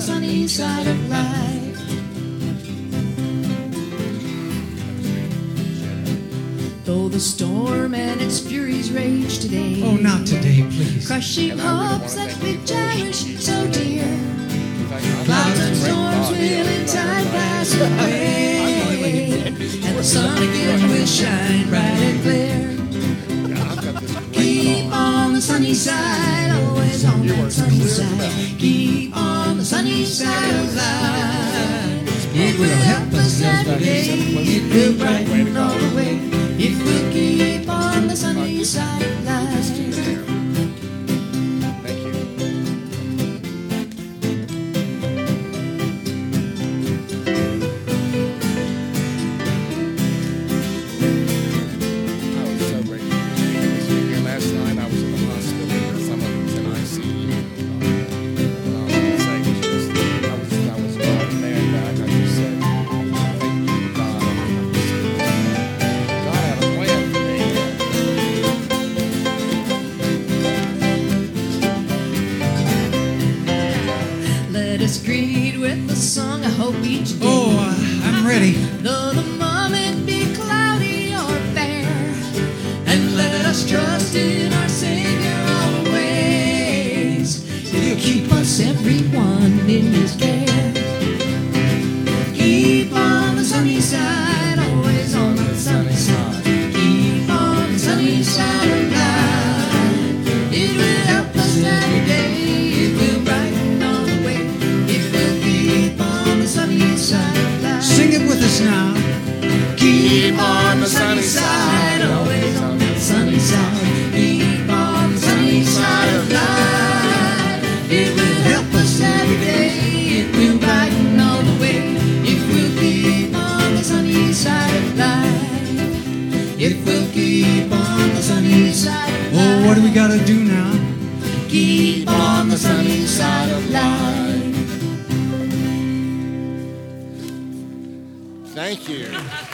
sunny side of life. Though the storm and its furies rage today, Oh, not today, please. crushing hopes that we cherish so dear, clouds and storms will in time pass away, and the sun again will shine bright and clear. Keep on the sunny side, always on that sunny side. Keep on the sunny side of life. It will help us every day, it will brighten all the way. If we'll keep on the sunny side of life. Thank you. I was so grateful to be here last night. I was in the hospital. Some of us in ICU. And all I can say was just, I was driving there and back. I just said, thank you, God. God had a plan for me. Let us greet with a song of hope each day. Oh, I'm ready. Though the moment be cloudy or fair, and let us trust in our Savior always. He'll keep us everyone in His care. Keep on the sunny side, always on the sunny side. Keep on the sunny side of life. It will help us every day. It will brighten all the way. It will keep on the sunny side of life. Sing it with us now. Keep on the sunny side, always on the sunny side. Keep on the sunny side of life. It will help us every day. It will brighten all the way. If we'll keep on the sunny side of life. If we'll keep on the sunny side of life. Oh, what do we got to do now? Keep on the sunny side of life. Thank you.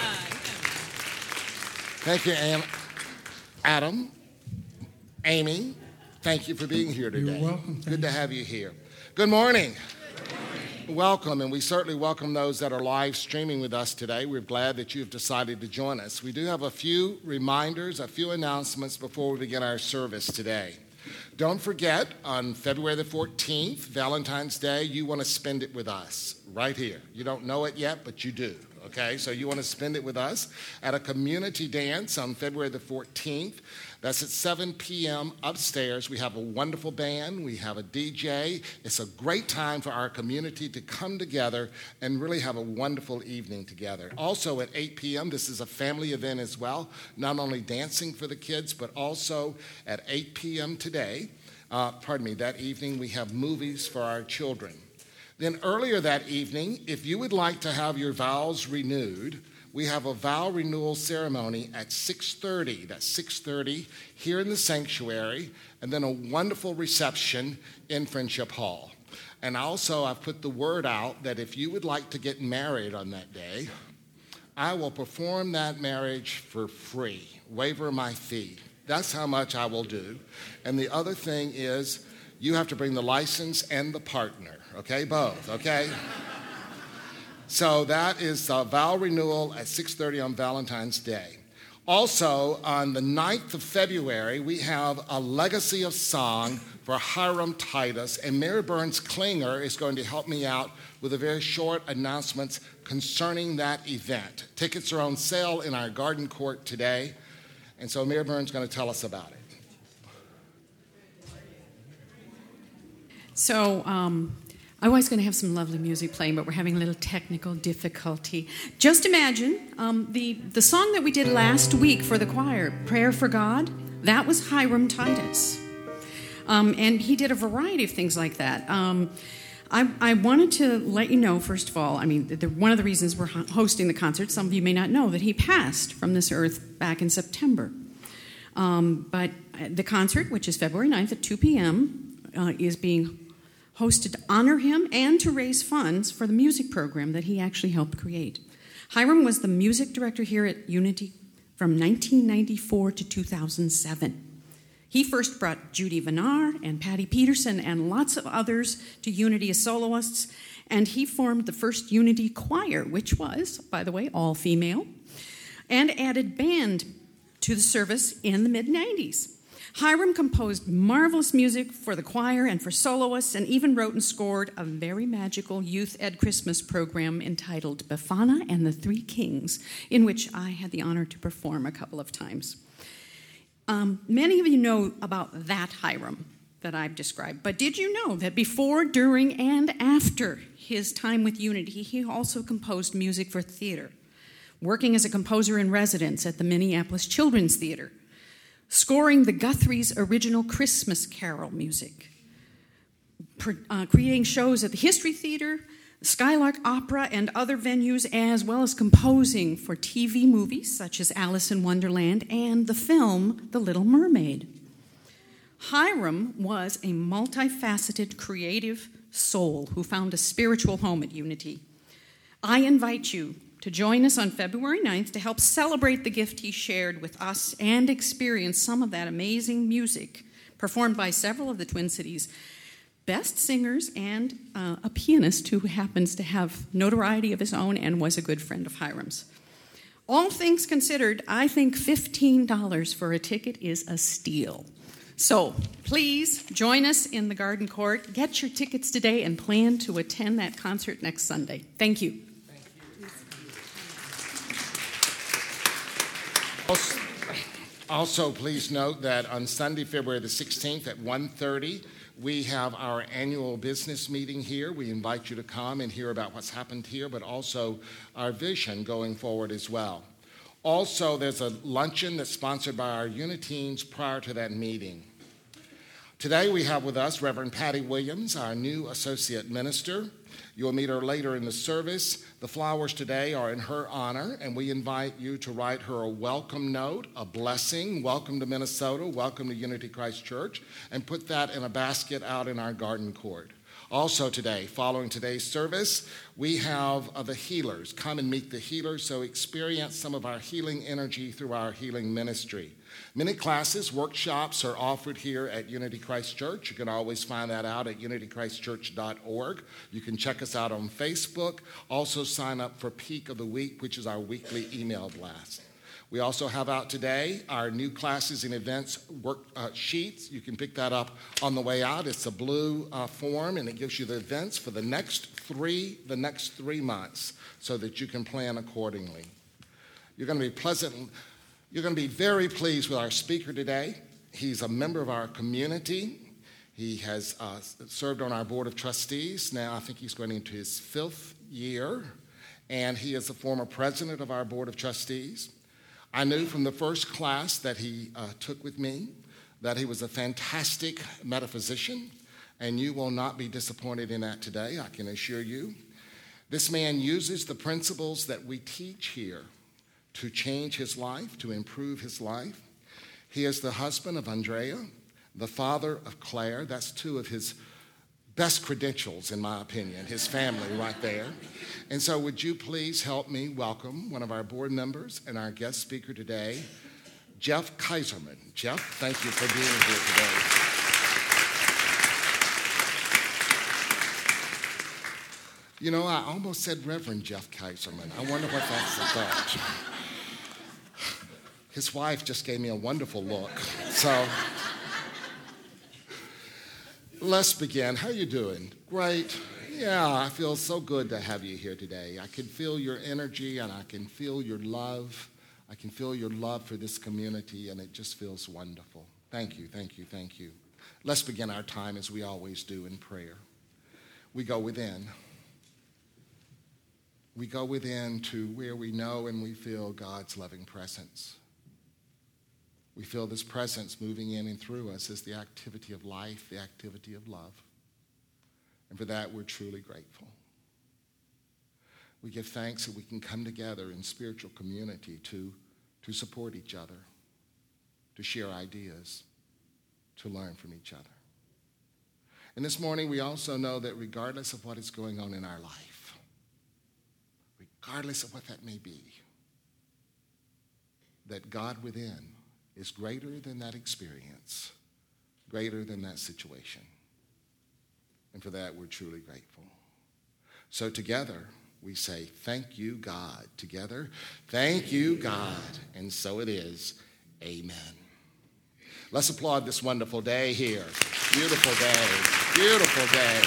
Thank you, Adam, Amy. Thank you for being here today. You're welcome. Good to have you here. Good morning. Welcome, and we certainly welcome those that are live streaming with us today. We're glad that you've decided to join us. We do have a few reminders, a few announcements before we begin our service today. Don't forget, on February the 14th, Valentine's Day, you want to spend it with us right here. You don't know it yet, but you do. Okay, so you want to spend it with us at a community dance on February the 14th. That's at 7 p.m. upstairs. We have a wonderful band. We have a DJ. It's a great time for our community to come together and really have a wonderful evening together. Also at 8 p.m., this is a family event as well, not only dancing for the kids, but also at 8 p.m. today, that evening, we have movies for our children. Then earlier that evening, if you would like to have your vows renewed, we have a vow renewal ceremony at 6:30. That's 6:30 here in the sanctuary, and then a wonderful reception in Friendship Hall. And also, I've put the word out that if you would like to get married on that day, I will perform that marriage for free, waiver my fee. That's how much I will do. And the other thing is, you have to bring the license and the partner, okay? Both, okay? So that is a vow renewal at 6:30 on Valentine's Day. Also, on the 9th of February, we have a Legacy of Song for Hiram Titus, and Mary Burns Klinger is going to help me out with a very short announcements concerning that event. Tickets are on sale in our garden court today, and so Mary Burns is going to tell us about it. So I was going to have some lovely music playing, but we're having a little technical difficulty. Just imagine the song that we did last week for the choir, Prayer for God, that was Hiram Titus. And he did a variety of things like that. I wanted to let you know, first of all, one of the reasons we're hosting the concert, some of you may not know, that he passed from this earth back in September. But the concert, which is February 9th at 2 p.m., is being hosted to honor him and to raise funds for the music program that he actually helped create. Hiram was the music director here at Unity from 1994 to 2007. He first brought Judy Vinar and Patty Peterson and lots of others to Unity as soloists, and he formed the first Unity choir, which was, by the way, all female, and added band to the service in the mid-90s. Hiram composed marvelous music for the choir and for soloists, and even wrote and scored a very magical youth ed Christmas program entitled Befana and the Three Kings, in which I had the honor to perform a couple of times. Many of you know about that Hiram that I've described, but did you know that before, during, and after his time with Unity, he also composed music for theater, working as a composer in residence at the Minneapolis Children's Theater, scoring the Guthrie's original Christmas Carol music, creating shows at the History Theater, Skylark Opera, and other venues, as well as composing for TV movies such as Alice in Wonderland and the film The Little Mermaid. Hiram was a multifaceted, creative soul who found a spiritual home at Unity. I invite you to join us on February 9th to help celebrate the gift he shared with us and experience some of that amazing music performed by several of the Twin Cities' best singers and a pianist who happens to have notoriety of his own and was a good friend of Hiram's. All things considered, I think $15 for a ticket is a steal. So please join us in the Garden Court. Get your tickets today and plan to attend that concert next Sunday. Thank you. Also, please note that on Sunday, February the 16th at 1:30, we have our annual business meeting here. We invite you to come and hear about what's happened here, but also our vision going forward as well. Also, there's a luncheon that's sponsored by our Uniteens prior to that meeting. Today we have with us Reverend Patty Williams, our new associate minister. You'll meet her later in the service. The flowers today are in her honor, and we invite you to write her a welcome note, a blessing, welcome to Minnesota, welcome to Unity Christ Church, and put that in a basket out in our garden court. Also today, following today's service, we have the healers. Come and meet the healers, so experience some of our healing energy through our healing ministry. Many classes, workshops are offered here at Unity Christ Church. You can always find that out at unitychristchurch.org. You can check us out on Facebook. Also sign up for Peak of the Week, which is our weekly email blast. We also have out today our new classes and events sheets. You can pick that up on the way out. It's a blue form, and it gives you the events for the next three months so that you can plan accordingly. You're going to be very pleased with our speaker today. He's a member of our community. He has served on our board of trustees. Now I think he's going into his 5th year, and he is a former president of our board of trustees. I knew from the first class that he took with me that he was a fantastic metaphysician, and you will not be disappointed in that today, I can assure you. This man uses the principles that we teach here to change his life, to improve his life. He is the husband of Andrea, the father of Claire. That's 2 of his best credentials, in my opinion, his family right there. And so would you please help me welcome one of our board members and our guest speaker today, Jeff Kaiserman. Jeff, thank you for being here today. You know, I almost said Reverend Jeff Kaiserman. I wonder what that's about. His wife just gave me a wonderful look. So let's begin. How you doing? Great. Yeah, I feel so good to have you here today. I can feel your energy, and I can feel your love. I can feel your love for this community, and it just feels wonderful. Thank you, thank you, thank you. Let's begin our time as we always do in prayer. We go within. We go within to where we know and we feel God's loving presence. We feel this presence moving in and through us as the activity of life, the activity of love. And for that, we're truly grateful. We give thanks that we can come together in spiritual community to support each other, to share ideas, to learn from each other. And this morning, we also know that regardless of what is going on in our life, regardless of what that may be, that God within is greater than that experience, greater than that situation. And for that, we're truly grateful. So together, we say, thank you, God. Together, thank you, God. And so it is. Amen. Let's applaud this wonderful day here. Beautiful day. Beautiful day.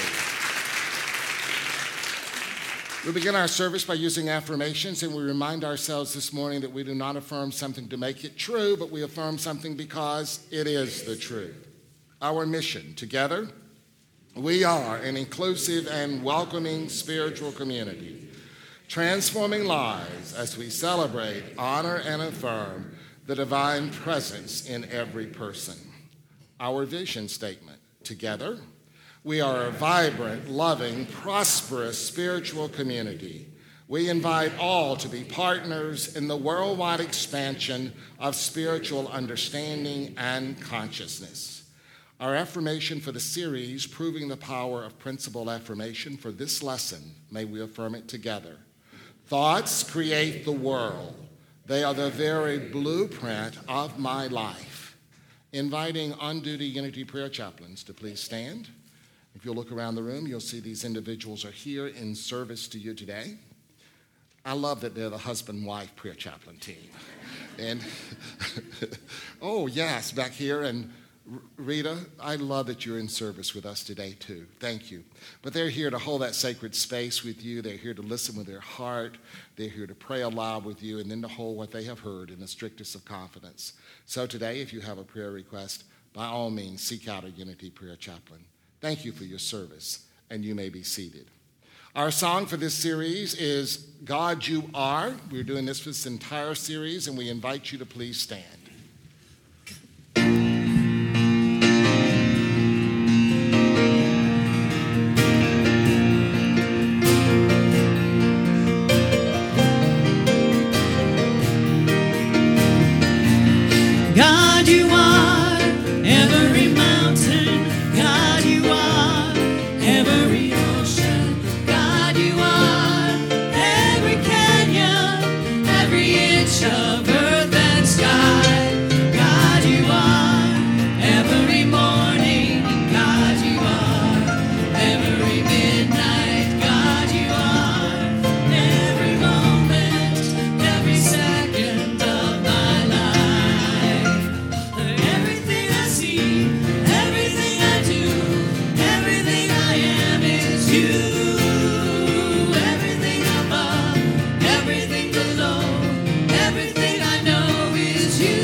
We begin our service by using affirmations, and we remind ourselves this morning that we do not affirm something to make it true, but we affirm something because it is the truth. Our mission, together, we are an inclusive and welcoming spiritual community, transforming lives as we celebrate, honor, and affirm the divine presence in every person. Our vision statement, together, we are a vibrant, loving, prosperous spiritual community. We invite all to be partners in the worldwide expansion of spiritual understanding and consciousness. Our affirmation for the series, Proving the Power of Principle Affirmation, for this lesson, may we affirm it together. Thoughts create the world. They are the very blueprint of my life. Inviting on-duty Unity Prayer Chaplains to please stand. If you'll look around the room, you'll see these individuals are here in service to you today. I love that they're the husband-wife prayer chaplain team. And, oh, yes, back here, and Rita, I love that you're in service with us today, too. Thank you. But they're here to hold that sacred space with you. They're here to listen with their heart. They're here to pray aloud with you and then to hold what they have heard in the strictest of confidence. So today, if you have a prayer request, by all means, seek out a Unity Prayer Chaplain. Thank you for your service, and you may be seated. Our song for this series is God You Are. We're doing this for this entire series, and we invite you to please stand. God, you are every mountain. God, you are every ocean. God, you are every canyon, every inch of earth and sky. God, you are every morning. God, you are every midnight. God, you are every moment, every second of my life. Everything I see, everything I do, everything I am is you. Everything above, everything below, everything I know is you.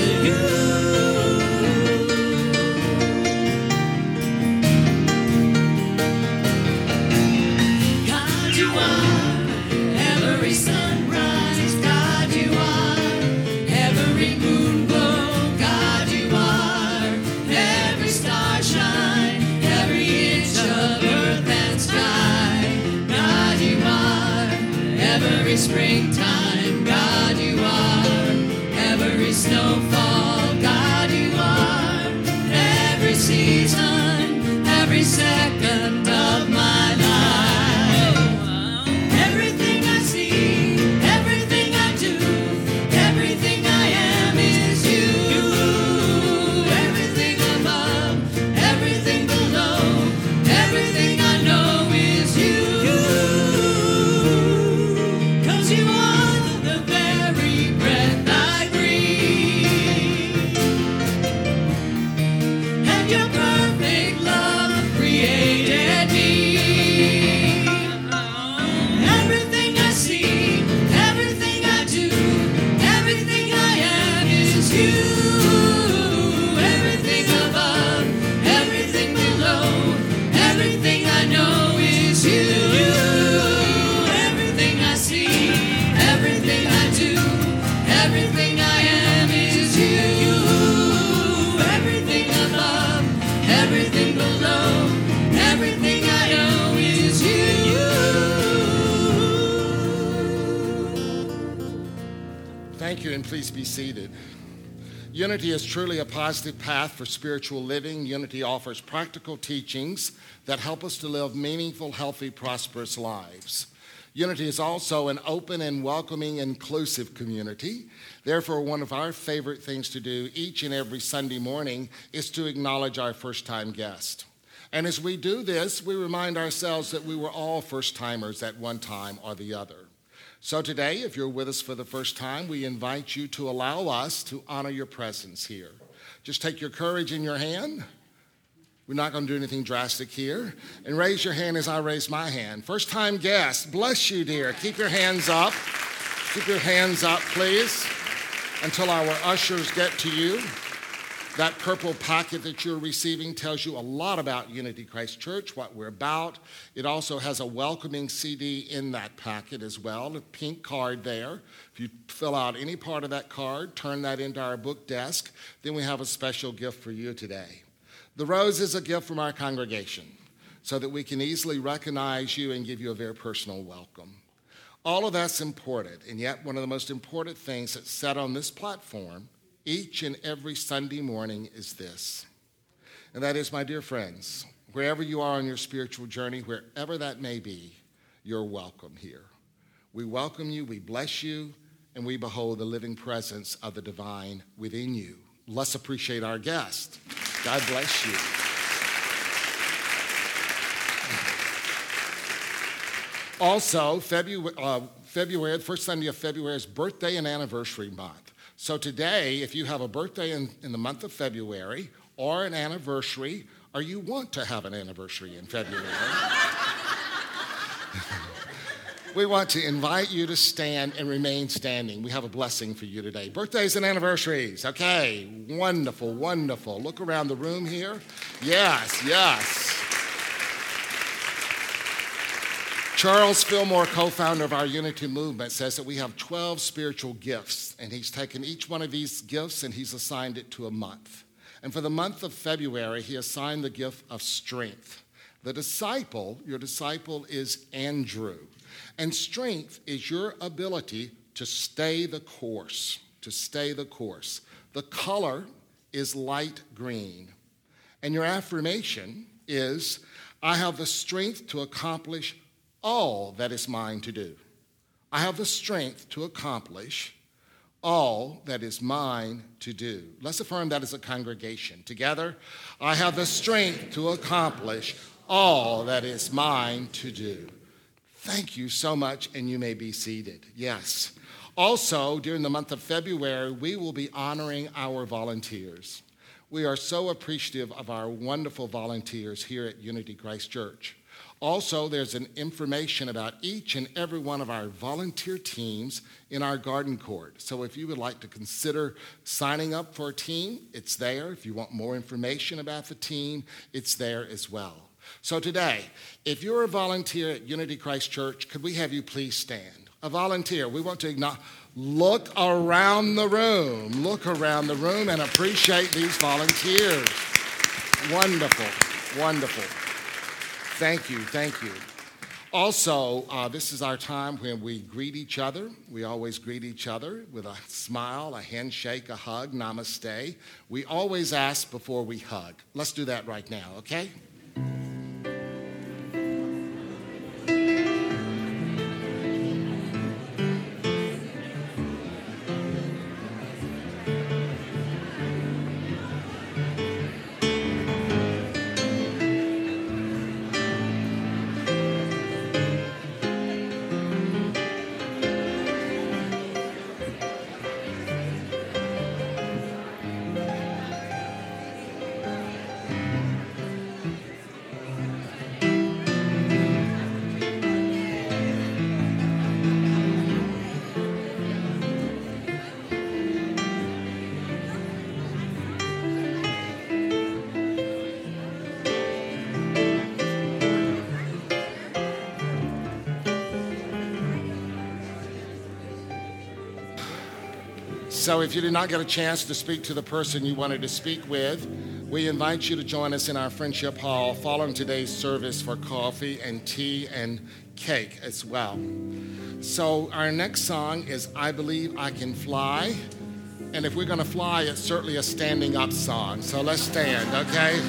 God, you are every sunrise. God, you are every moon glow. God, you are every star shine, every inch of earth and sky. God, you are every springtime. God, you are every snowfall. God, you are every season, every second of my life. Everything I see, everything I do, everything I am is you. Everything above, everything below, everything I know is you. 'Cause you are the very breath I breathe. And your perfect love created me. Everything I see, everything I do, everything I am is you. Everything above, everything below, everything I know is you. Everything I see, everything I do, everything I am is you. Everything above, everything below, everything I know is you. Thank you, and please be seated. Unity is truly a positive path for spiritual living. Unity offers practical teachings that help us to live meaningful, healthy, prosperous lives. Unity is also an open and welcoming, inclusive community. Therefore, one of our favorite things to do each and every Sunday morning is to acknowledge our first-time guest. And as we do this, we remind ourselves that we were all first-timers at one time or the other. So today, if you're with us for the first time, we invite you to allow us to honor your presence here. Just take your courage in your hand. We're not going to do anything drastic here. And raise your hand as I raise my hand. First-time guest, bless you, dear. Keep your hands up. Keep your hands up, please, until our ushers get to you. That purple packet that you're receiving tells you a lot about Unity Christ Church, what we're about. It also has a welcoming CD in that packet as well, a pink card there. If you fill out any part of that card, turn that into our book desk, then we have a special gift for you today. The rose is a gift from our congregation so that we can easily recognize you and give you a very personal welcome. All of that's important, and yet one of the most important things that's said on this platform each and every Sunday morning is this. And that is, my dear friends, wherever you are on your spiritual journey, wherever that may be, you're welcome here. We welcome you, we bless you, and we behold the living presence of the divine within you. Let's appreciate our guest. God bless you. Also, February, the first Sunday of February is birthday and anniversary month. So today, if you have a birthday in the month of February or an anniversary, or you want to have an anniversary in February, we want to invite you to stand and remain standing. We have a blessing for you today. Birthdays and anniversaries. Okay, wonderful, wonderful. Look around the room here. Yes, yes. Charles Fillmore, co-founder of our Unity Movement, says that we have 12 spiritual gifts, and he's taken each one of these gifts and he's assigned it to a month. And for the month of February, he assigned the gift of strength. The disciple, your disciple is Andrew. And strength is your ability to stay the course, to stay the course. The color is light green. And your affirmation is, I have the strength to accomplish all that is mine to do. I have the strength to accomplish all that is mine to do. Let's affirm that as a congregation. Together, I have the strength to accomplish all that is mine to do. Thank you so much, and you may be seated. Yes. Also, during the month of February, we will be honoring our volunteers. We are so appreciative of our wonderful volunteers here at Unity Christ Church. Also, there's an information about each and every one of our volunteer teams in our garden court. So if you would like to consider signing up for a team, it's there. If you want more information about the team, it's there as well. So today, if you're a volunteer at Unity Christ Church, could we have you please stand? A volunteer, we want to acknowledge. Look around the room and appreciate these volunteers. Wonderful, wonderful. Thank you, thank you. Also, this is our time when we greet each other. We always greet each other with a smile, a handshake, a hug, namaste. We always ask before we hug. Let's do that right now, okay? So if you did not get a chance to speak to the person you wanted to speak with, we invite you to join us in our Friendship Hall following today's service for coffee and tea and cake as well. So our next song is I Believe I Can Fly. And if we're going to fly, it's certainly a standing up song. So let's stand, okay?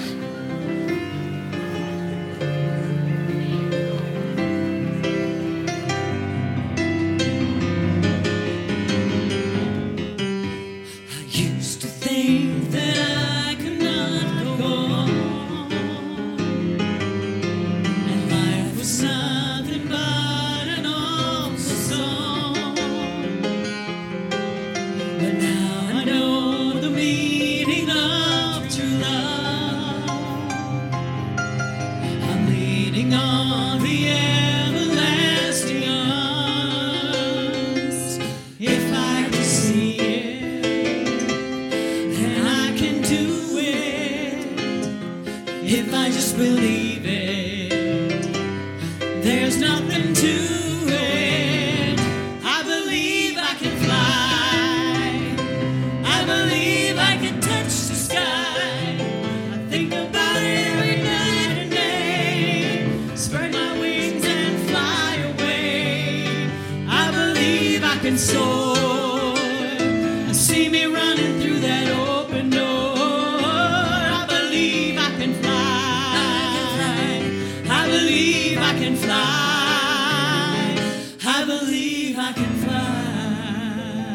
There's nothing to it. I believe I can fly. I believe I can touch the sky. I think about it every night and day. Spread my wings and fly away. I believe I can soar. See me running through that open door. I believe I can fly. I believe I can fly. I believe I can fly.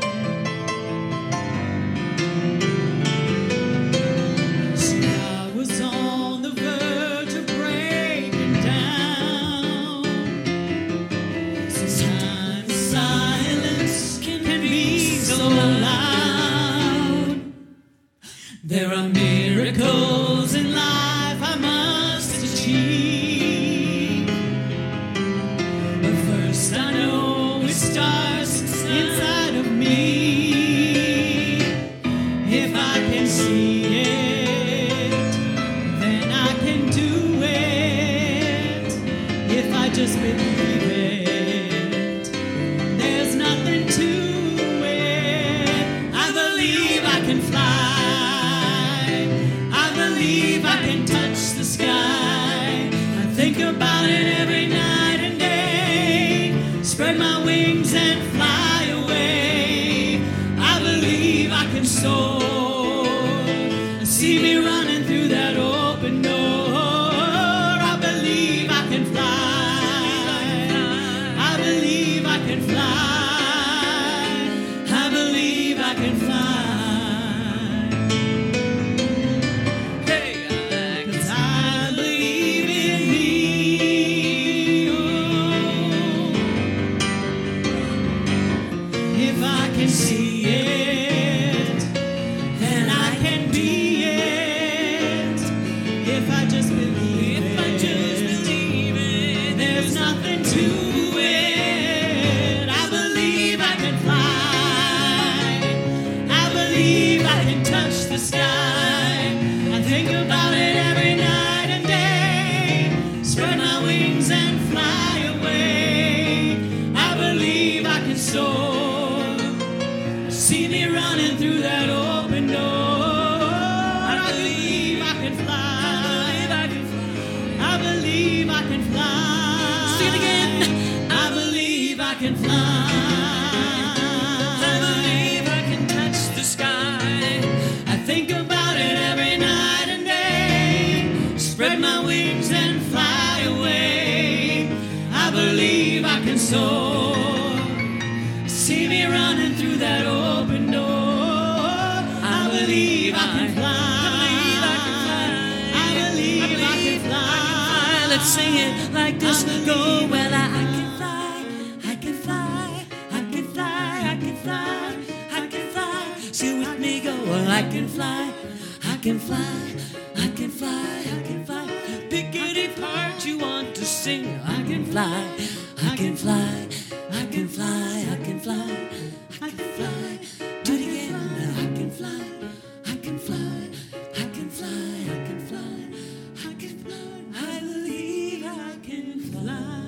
See, I was on the verge of breaking down. Sometimes silence can be so loud. There are miracles in life I must achieve. But first I know it starts inside of me. If I can see it, then I can do it. If I just believe it, there's nothing to it. I believe I can fly. I believe I can touch the sky. I think about it every night and day. Spread my wings and fly away. I believe I can soar. See me running through that open door. I believe I can fly. I believe I can fly. I believe I can fly. Hey, 'cause I believe in me. Oh. If I can see it, then I can be it. If I just believe it, there's nothing to it. I believe I can fly. I believe I can touch the sky. I think about it every night and day. Spread my wings and fly away. I believe I can soar. See me running through that open door. I believe I can fly. I believe I can fly. Sing it again. I believe I can fly. I believe I can touch the sky. I think about it every night and day. Spread my wings and fly away. I believe I can soar. See me running through that open door. I believe I can fly. I believe I can fly. Let's sing it like this. Go, well, I can fly. I can fly. I can fly. I can fly. I can fly. Sing with me, go, well, I can fly. I can fly. I can fly. I can fly. Pick any part you want to sing. I can fly. I can fly. I can fly. I can fly. I can fly. Do it again. I can fly. I can fly. I can fly. I can fly. I can fly. I believe I can fly.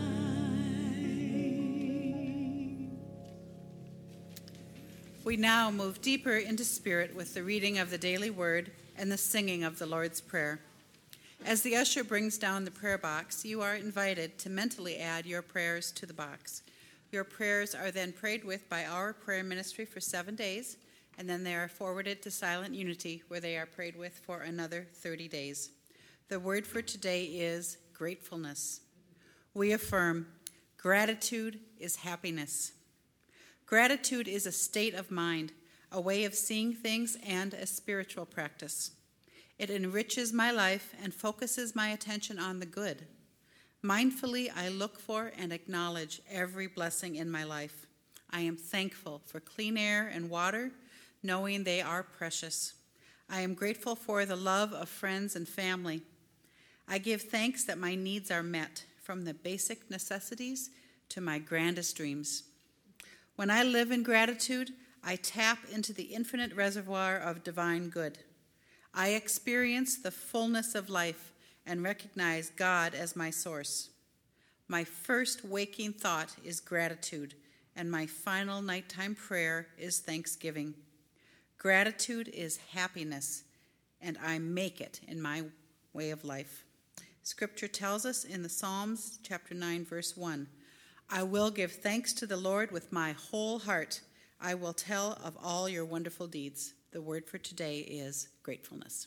We now move deeper into spirit with the reading of the daily word and the singing of the Lord's Prayer. As the usher brings down the prayer box, you are invited to mentally add your prayers to the box. Your prayers are then prayed with by our prayer ministry for 7 days, and then they are forwarded to Silent Unity, where they are prayed with for another 30 days. The word for today is gratefulness. We affirm, gratitude is happiness. Gratitude is a state of mind, a way of seeing things, and a spiritual practice. It enriches my life and focuses my attention on the good. Mindfully, I look for and acknowledge every blessing in my life. I am thankful for clean air and water, knowing they are precious. I am grateful for the love of friends and family. I give thanks that my needs are met, from the basic necessities to my grandest dreams. When I live in gratitude, I tap into the infinite reservoir of divine good. I experience the fullness of life and recognize God as my source. My first waking thought is gratitude, and my final nighttime prayer is thanksgiving. Gratitude is happiness, and I make it in my way of life. Scripture tells us in the Psalms, chapter 9, verse 1, I will give thanks to the Lord with my whole heart. I will tell of all your wonderful deeds. The word for today is gratefulness.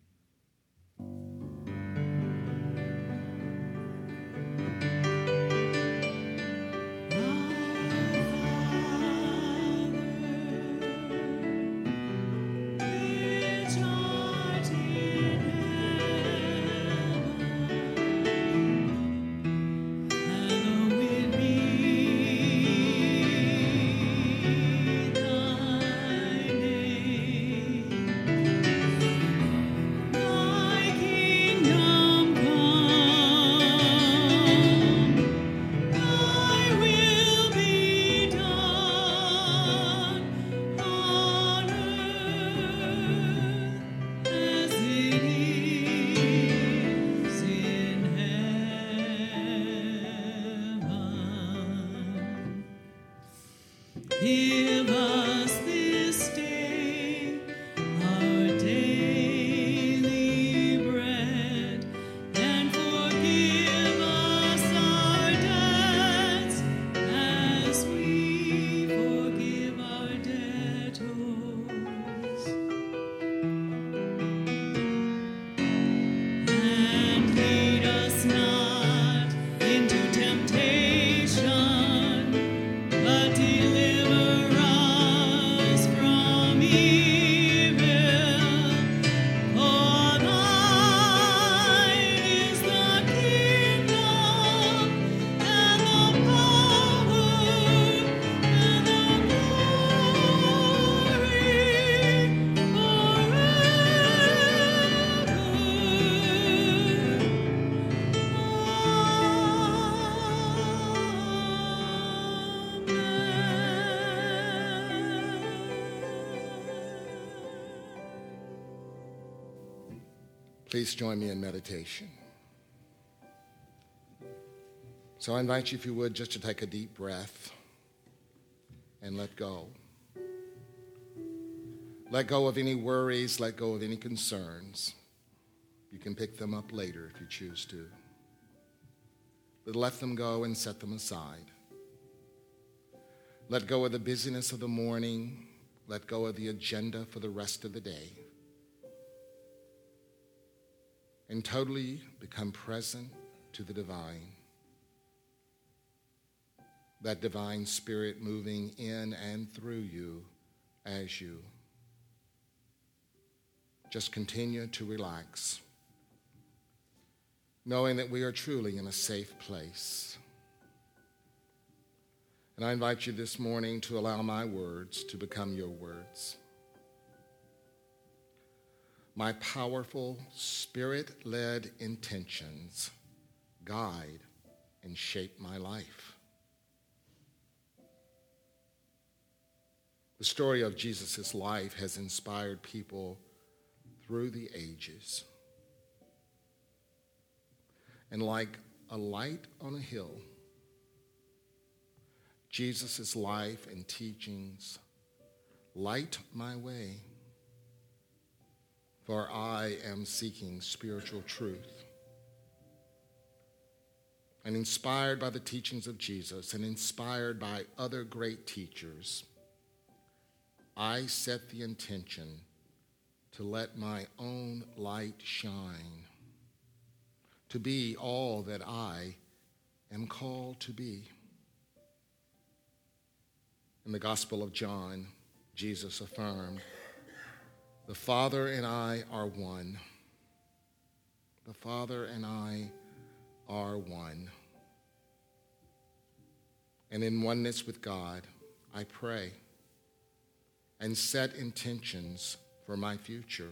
Give us this day our daily bread, and forgive us our debts as we forgive our debtors. And lead us not into temptation, but deliver us from evil. For thine is the kingdom and the power and the Please join me in meditation. So I invite you, if you would, just to take a deep breath and let go. Let go of any worries, let go of any concerns. You can pick them up later if you choose to. But let them go and set them aside. Let go of the busyness of the morning. Let go of the agenda for the rest of the day. And totally become present to the divine. That divine spirit moving in and through you as you. Just continue to relax, knowing that we are truly in a safe place. And I invite you this morning to allow my words to become your words. My powerful, spirit-led intentions guide and shape my life. The story of Jesus' life has inspired people through the ages. And like a light on a hill, Jesus' life and teachings light my way. For I am seeking spiritual truth. And inspired by the teachings of Jesus and inspired by other great teachers, I set the intention to let my own light shine, to be all that I am called to be. In the Gospel of John, Jesus affirmed, the Father and I are one. The Father and I are one. And in oneness with God, I pray and set intentions for my future.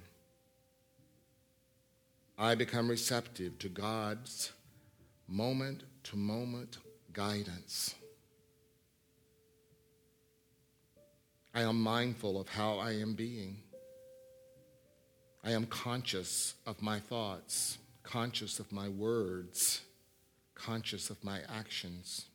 I become receptive to God's moment-to-moment guidance. I am mindful of how I am being. I am conscious of my thoughts, conscious of my words, conscious of my actions,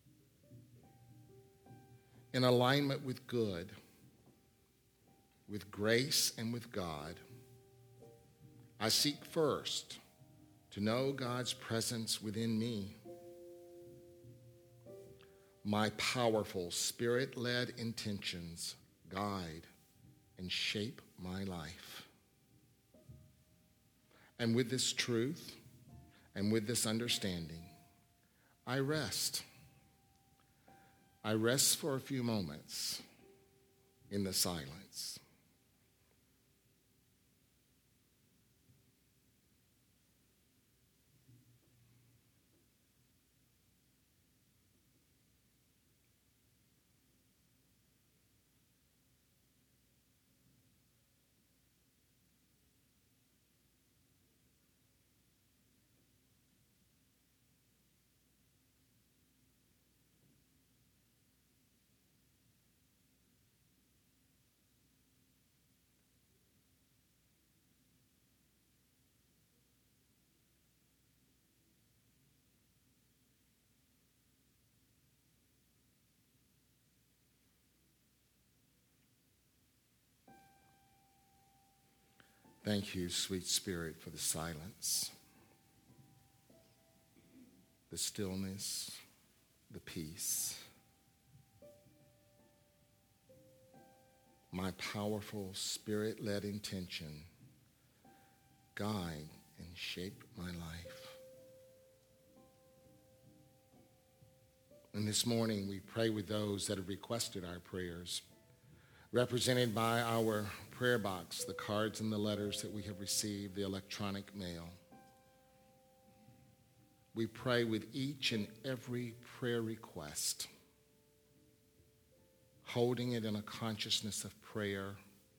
in alignment with good, with grace, and with God. I seek first to know God's presence within me. My powerful Spirit-led intentions guide and shape my life. And with this truth and with this understanding, I rest. I rest for a few moments in the silence. Thank you, sweet Spirit, for the silence, the stillness, the peace. My powerful Spirit-led intention guide and shape my life. And this morning we pray with those that have requested our prayers, represented by our prayer box, the cards and the letters that we have received, the electronic mail. We pray with each and every prayer request, holding it in a consciousness of prayer,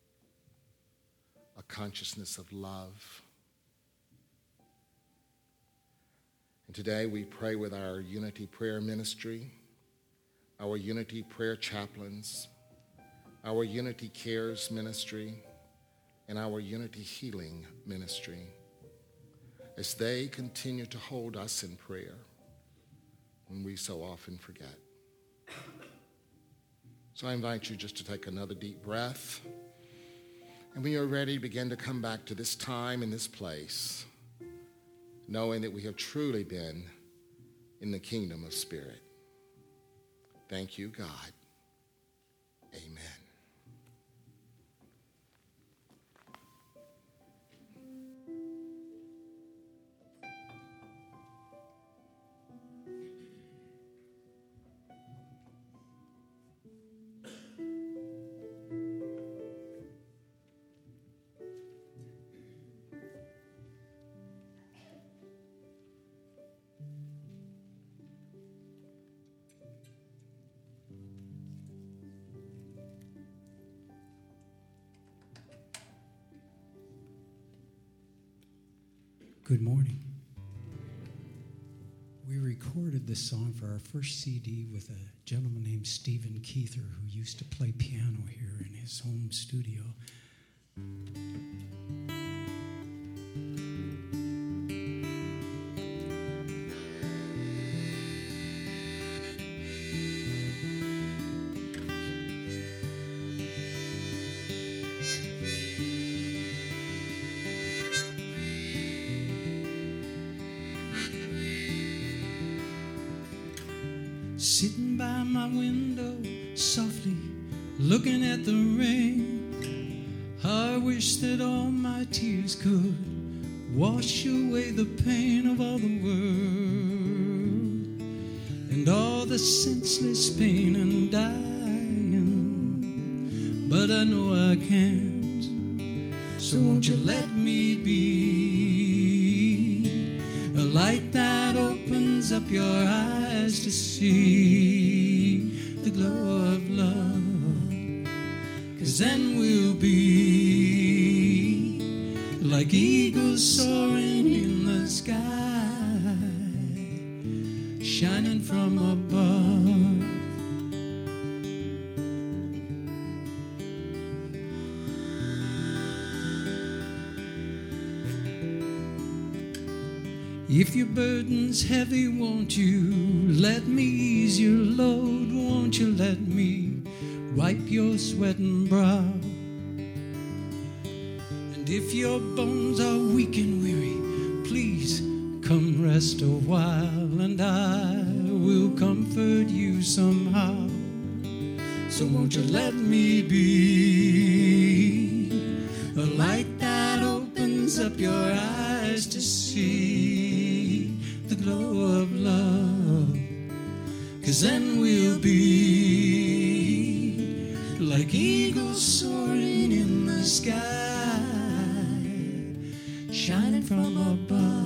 a consciousness of love. And today we pray with our Unity Prayer Ministry, our Unity Prayer Chaplains, our Unity Cares Ministry, and our Unity Healing Ministry, as they continue to hold us in prayer when we so often forget. So I invite you just to take another deep breath, and when you're ready, begin to come back to this time and this place, knowing that we have truly been in the kingdom of Spirit. Thank you, God. Amen. Good morning. We recorded this song for our first CD with a gentleman named Stephen Keither, who used to play piano here in his home studio. Sitting by my window, softly looking at the rain, I wish that all my tears could wash away the pain of all the world and all the senseless pain and dying. But I know I can't, so won't you let me be a light that opens up your eyes to see the glow of love, 'cause then we'll be like eagles soaring in the sky, shining from above. If your burden's heavy, won't you let me ease your load? Won't you let me wipe your sweating brow? And if your bones are weak and weary, please come rest a while, and I will comfort you somehow. So won't you let me be a light that opens up your eyes to see the glow of love, 'cause then we'll be like eagles soaring in the sky, shining from above.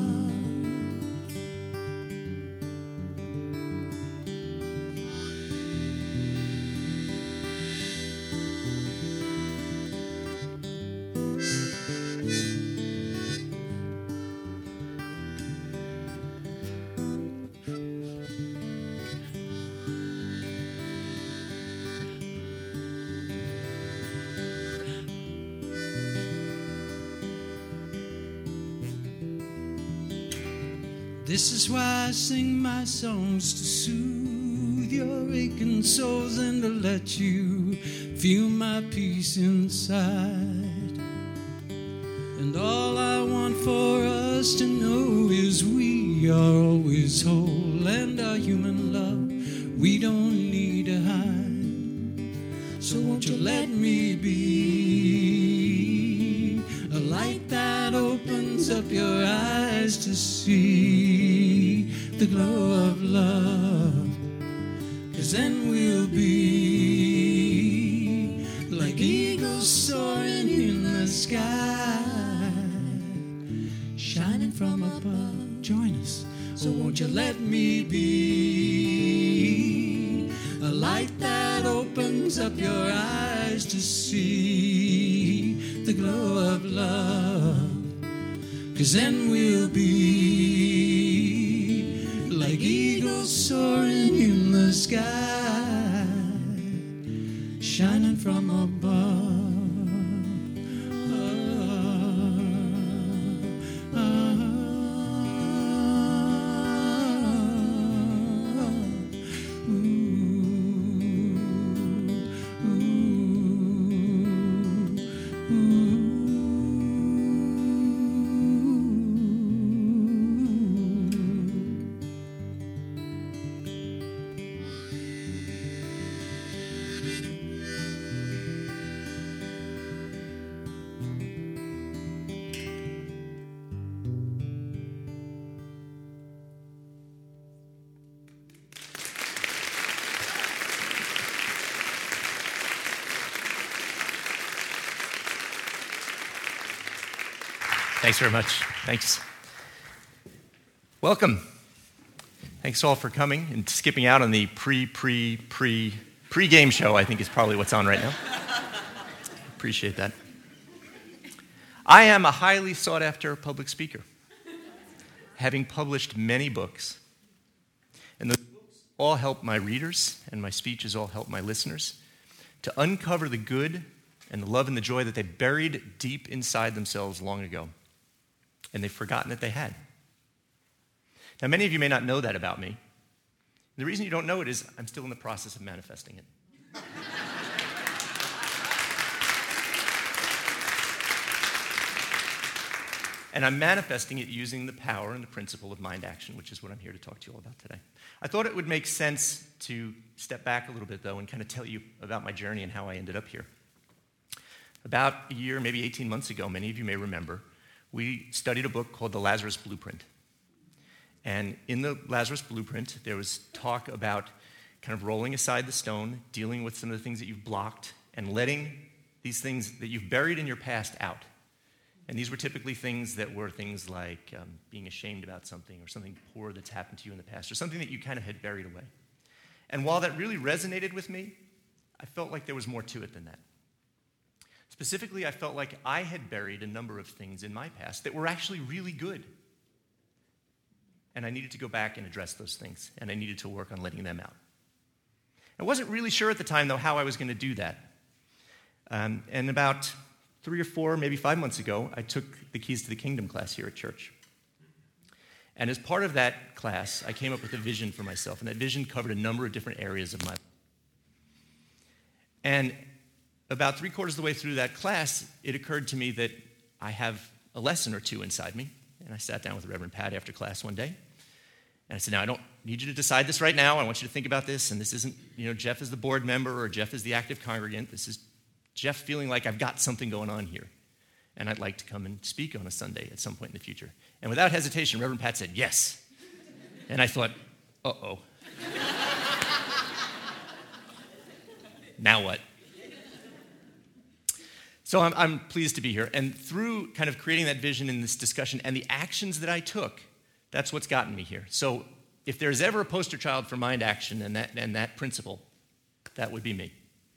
This is why I sing my songs, to soothe your aching souls and to let you feel my peace inside. And all I want for us to know is we are always whole, and our human love we don't need to hide. So won't you let me be a light that opens up your eyes to see the glow of love, 'cause then we'll be like eagles soaring in the sky, shining from above. Join us. So won't you let me be a light that opens up your eyes to see the glow of love, 'cause then we'll be like eagles soaring in the sky, shining from above. Thanks very much. Thanks. Welcome. Thanks all for coming and skipping out on the pre-game show, I think is probably what's on right now. Appreciate that. I am a highly sought-after public speaker, having published many books. And those books all help my readers, and my speeches all help my listeners to uncover the good and the love and the joy that they buried deep inside themselves long ago, and they've forgotten that they had. Now, many of you may not know that about me. The reason you don't know it is I'm still in the process of manifesting it. And I'm manifesting it using the power and the principle of mind action, which is what I'm here to talk to you all about today. I thought it would make sense to step back a little bit, though, and kind of tell you about my journey and how I ended up here. About a year, maybe 18 months ago, many of you may remember, we studied a book called The Lazarus Blueprint. And in the Lazarus Blueprint, there was talk about kind of rolling aside the stone, dealing with some of the things that you've blocked, and letting these things that you've buried in your past out. And these were typically things that were things like being ashamed about something, or something poor that's happened to you in the past, or something that you kind of had buried away. And while that really resonated with me, I felt like there was more to it than that. Specifically, I felt like I had buried a number of things in my past that were actually really good. And I needed to go back and address those things, and I needed to work on letting them out. I wasn't really sure at the time, though, how I was going to do that. And about 3 or 4, maybe 5 months ago, I took the Keys to the Kingdom class here at church. And as part of that class, I came up with a vision for myself, and that vision covered a number of different areas of my life. And about 3/4 of the way through that class, it occurred to me that I have a lesson or two inside me. And I sat down with Reverend Pat after class one day, and I said, now, I don't need you to decide this right now. I want you to think about this, and this isn't, Jeff is the board member or Jeff is the active congregant. This is Jeff feeling like I've got something going on here, and I'd like to come and speak on a Sunday at some point in the future. And without hesitation, Reverend Pat said, yes. And I thought, uh-oh. Now what? So I'm pleased to be here. And through kind of creating that vision in this discussion and the actions that I took, that's what's gotten me here. So if there's ever a poster child for mind action and that principle, that would be me.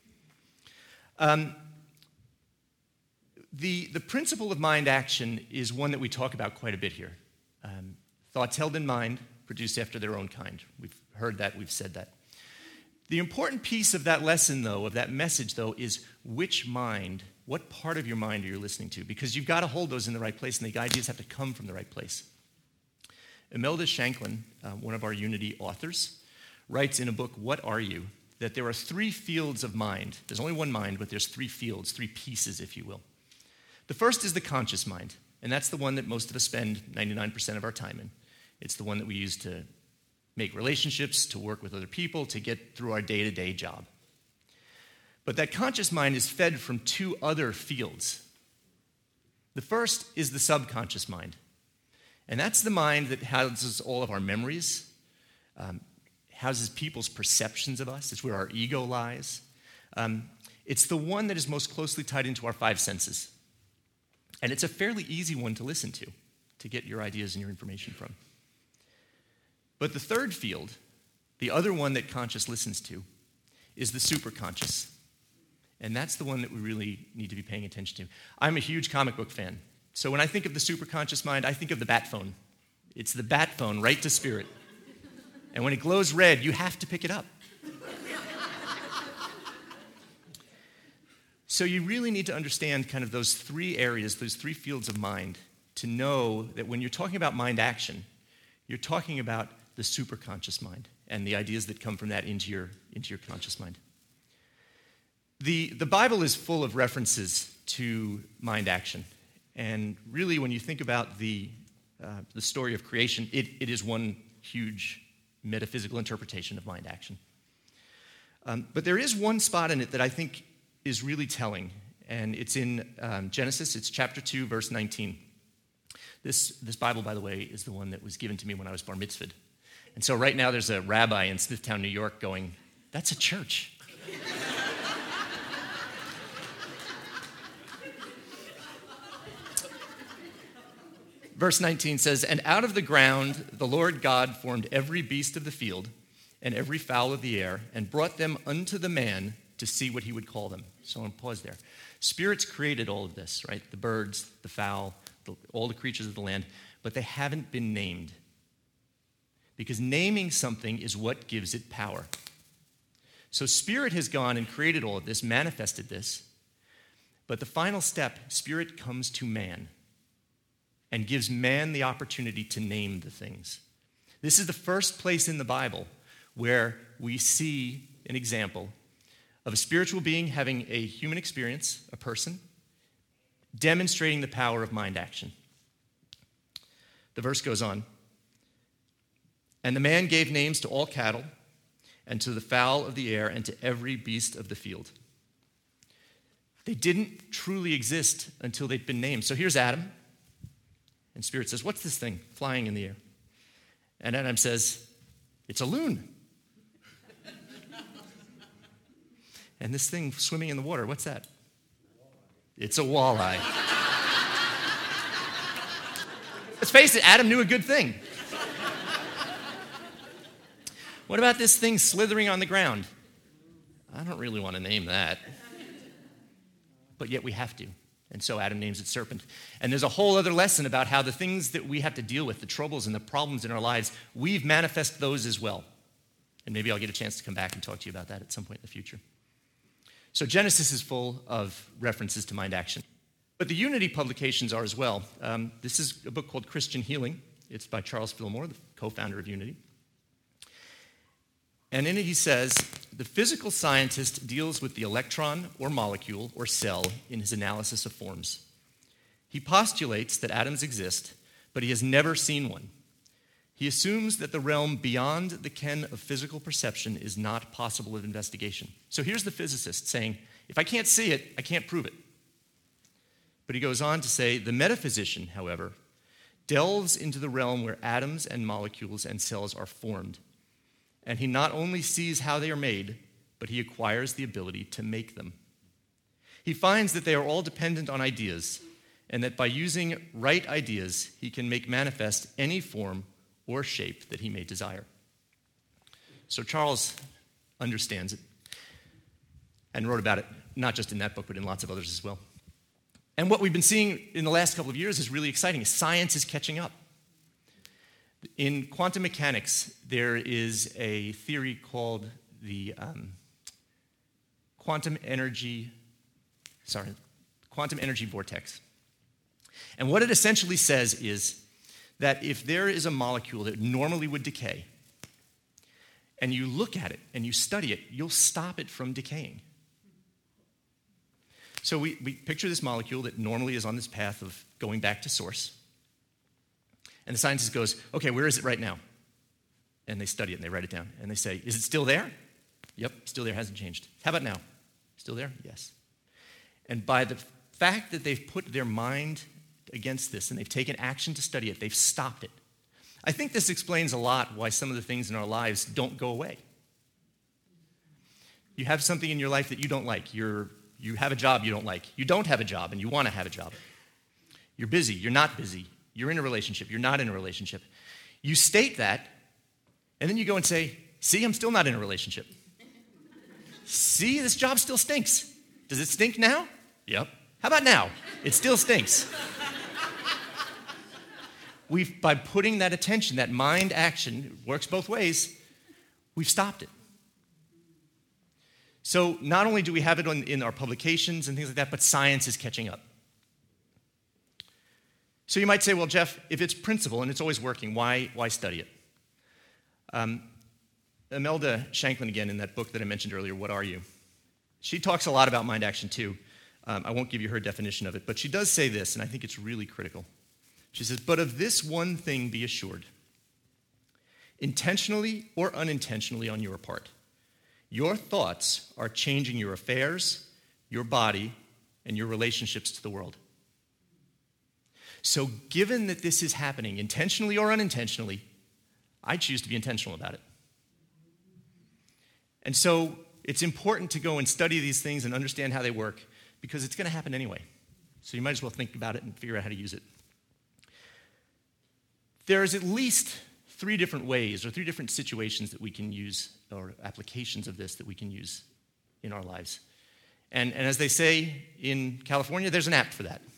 The principle of mind action is one that we talk about quite a bit here. Thoughts held in mind produce after their own kind. We've heard that, we've said that. The important piece of that lesson, though, of that message, though, is which mind, what part of your mind are you listening to? Because you've got to hold those in the right place, and the ideas have to come from the right place. Imelda Shanklin, one of our Unity authors, writes in a book, What Are You?, that there are 3 fields of mind. There's only one mind, but there's 3 fields, 3 pieces, if you will. The first is the conscious mind, and that's the one that most of us spend 99% of our time in. It's the one that we use to make relationships, to work with other people, to get through our day-to-day job. But that conscious mind is fed from 2 other fields. The first is the subconscious mind, and that's the mind that houses all of our memories, houses people's perceptions of us. It's where our ego lies. It's the one that is most closely tied into our 5 senses. And it's a fairly easy one to listen to get your ideas and your information from. But the third field, the other one that conscious listens to, is the superconscious. And that's the one that we really need to be paying attention to. I'm a huge comic book fan. So when I think of the superconscious mind, I think of the bat phone. It's the bat phone right to spirit. And when it glows red, you have to pick it up. So you really need to understand kind of those 3 areas, those 3 fields of mind, to know that when you're talking about mind action, you're talking about the superconscious mind and the ideas that come from that into your conscious mind. The Bible is full of references to mind action. And really, when you think about the story of creation, it is one huge metaphysical interpretation of mind action. But there is one spot in it that I think is really telling, and it's in Genesis. It's chapter 2, verse 19. This Bible, by the way, is the one that was given to me when I was bar mitzvahed. And so right now there's a rabbi in Smithtown, New York going, that's a church. Verse 19 says, and out of the ground the Lord God formed every beast of the field and every fowl of the air and brought them unto the man to see what he would call them. So I'm going to pause there. Spirits created all of this, right? The birds, the fowl, all the creatures of the land, but they haven't been named. Because naming something is what gives it power. So Spirit has gone and created all of this, manifested this, but the final step, Spirit comes to man and gives man the opportunity to name the things. This is the first place in the Bible where we see an example of a spiritual being having a human experience, a person, demonstrating the power of mind action. The verse goes on. And the man gave names to all cattle, and to the fowl of the air, and to every beast of the field. They didn't truly exist until they'd been named. So here's Adam, and Spirit says, what's this thing flying in the air? And Adam says, it's a loon. And this thing swimming in the water, what's that? It's a walleye. Let's face it, Adam knew a good thing. What about this thing slithering on the ground? I don't really want to name that. But yet we have to. And so Adam names it serpent. And there's a whole other lesson about how the things that we have to deal with, the troubles and the problems in our lives, we've manifested those as well. And maybe I'll get a chance to come back and talk to you about that at some point in the future. So Genesis is full of references to mind action. But the Unity publications are as well. This is a book called Christian Healing. It's by Charles Fillmore, the co-founder of Unity. And in it he says, the physical scientist deals with the electron or molecule or cell in his analysis of forms. He postulates that atoms exist, but he has never seen one. He assumes that the realm beyond the ken of physical perception is not possible of investigation. So here's the physicist saying, if I can't see it, I can't prove it. But he goes on to say, the metaphysician, however, delves into the realm where atoms and molecules and cells are formed. And he not only sees how they are made, but he acquires the ability to make them. He finds that they are all dependent on ideas, and that by using right ideas, he can make manifest any form or shape that he may desire. So Charles understands it and wrote about it, not just in that book, but in lots of others as well. And what we've been seeing in the last couple of years is really exciting. Science is catching up. In quantum mechanics, there is a theory called the quantum energy vortex. And what it essentially says is that if there is a molecule that normally would decay, and you look at it and you study it, you'll stop it from decaying. So we picture this molecule that normally is on this path of going back to source. And the scientist goes, okay, where is it right now? And they study it and they write it down. And they say, is it still there? Yep, still there, hasn't changed. How about now? Still there? Yes. And by the fact that they've put their mind against this and they've taken action to study it, they've stopped it. I think this explains a lot why some of the things in our lives don't go away. You have something in your life that you don't like. You have a job you don't like. You don't have a job and you want to have a job. You're busy. You're not busy. You're in a relationship. You're not in a relationship. You state that, and then you go and say, see, I'm still not in a relationship. See, this job still stinks. Does it stink now? Yep. How about now? It still stinks. By putting that attention, that mind action, it works both ways, we've stopped it. So not only do we have it in our publications and things like that, but science is catching up. So you might say, well, Jeff, if it's principle and it's always working, why study it? Imelda Shanklin, again, in that book that I mentioned earlier, What Are You? She talks a lot about mind action, too. I won't give you her definition of it, but she does say this, and I think it's really critical. She says, but of this one thing be assured, intentionally or unintentionally on your part, your thoughts are changing your affairs, your body, and your relationships to the world. So given that this is happening, intentionally or unintentionally, I choose to be intentional about it. And so it's important to go and study these things and understand how they work, because it's going to happen anyway. So you might as well think about it and figure out how to use it. There's at least 3 different ways or 3 different situations that we can use, or applications of this that we can use in our lives. And as they say in California, there's an app for that.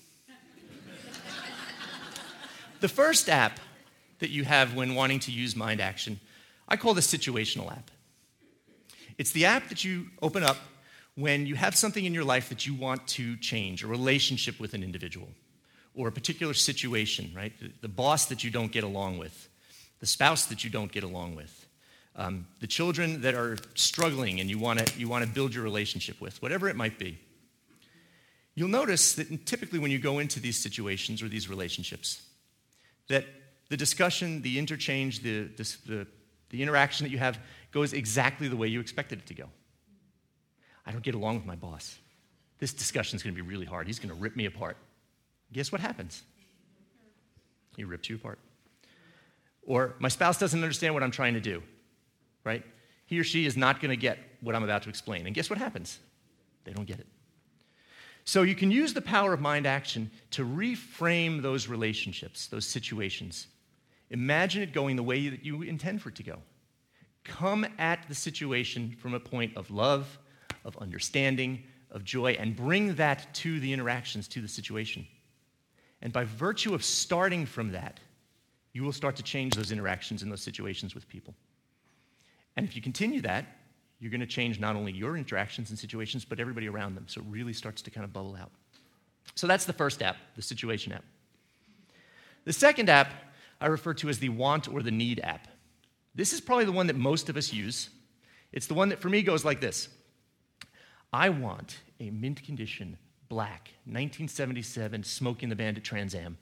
The first app that you have when wanting to use mind action, I call the situational app. It's the app that you open up when you have something in your life that you want to change, a relationship with an individual, or a particular situation, right? The boss that you don't get along with, the spouse that you don't get along with, the children that are struggling and you want to build your relationship with, whatever it might be. You'll notice that typically when you go into these situations or these relationships, that the discussion, the interchange, the interaction that you have goes exactly the way you expected it to go. I don't get along with my boss. This discussion is going to be really hard. He's going to rip me apart. Guess what happens? He rips you apart. Or my spouse doesn't understand what I'm trying to do, right? He or she is not going to get what I'm about to explain. And guess what happens? They don't get it. So you can use the power of mind action to reframe those relationships, those situations. Imagine it going the way that you intend for it to go. Come at the situation from a point of love, of understanding, of joy, and bring that to the interactions, to the situation. And by virtue of starting from that, you will start to change those interactions and those situations with people. And if you continue that, you're going to change not only your interactions and situations, but everybody around them. So it really starts to kind of bubble out. So that's the first app, the situation app. The second app I refer to as the want or the need app. This is probably the one that most of us use. It's the one that, for me, goes like this. I want a mint condition, black, 1977 Smokey and the Bandit Trans Am.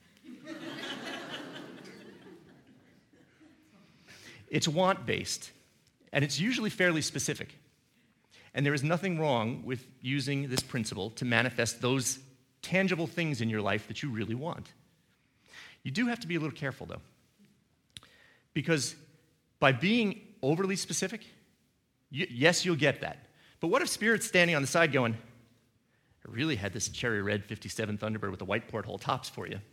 It's want-based, and it's usually fairly specific. And there is nothing wrong with using this principle to manifest those tangible things in your life that you really want. You do have to be a little careful, though, because by being overly specific, yes, you'll get that. But what if Spirit's standing on the side going, I really had this cherry red 57 Thunderbird with the white porthole tops for you.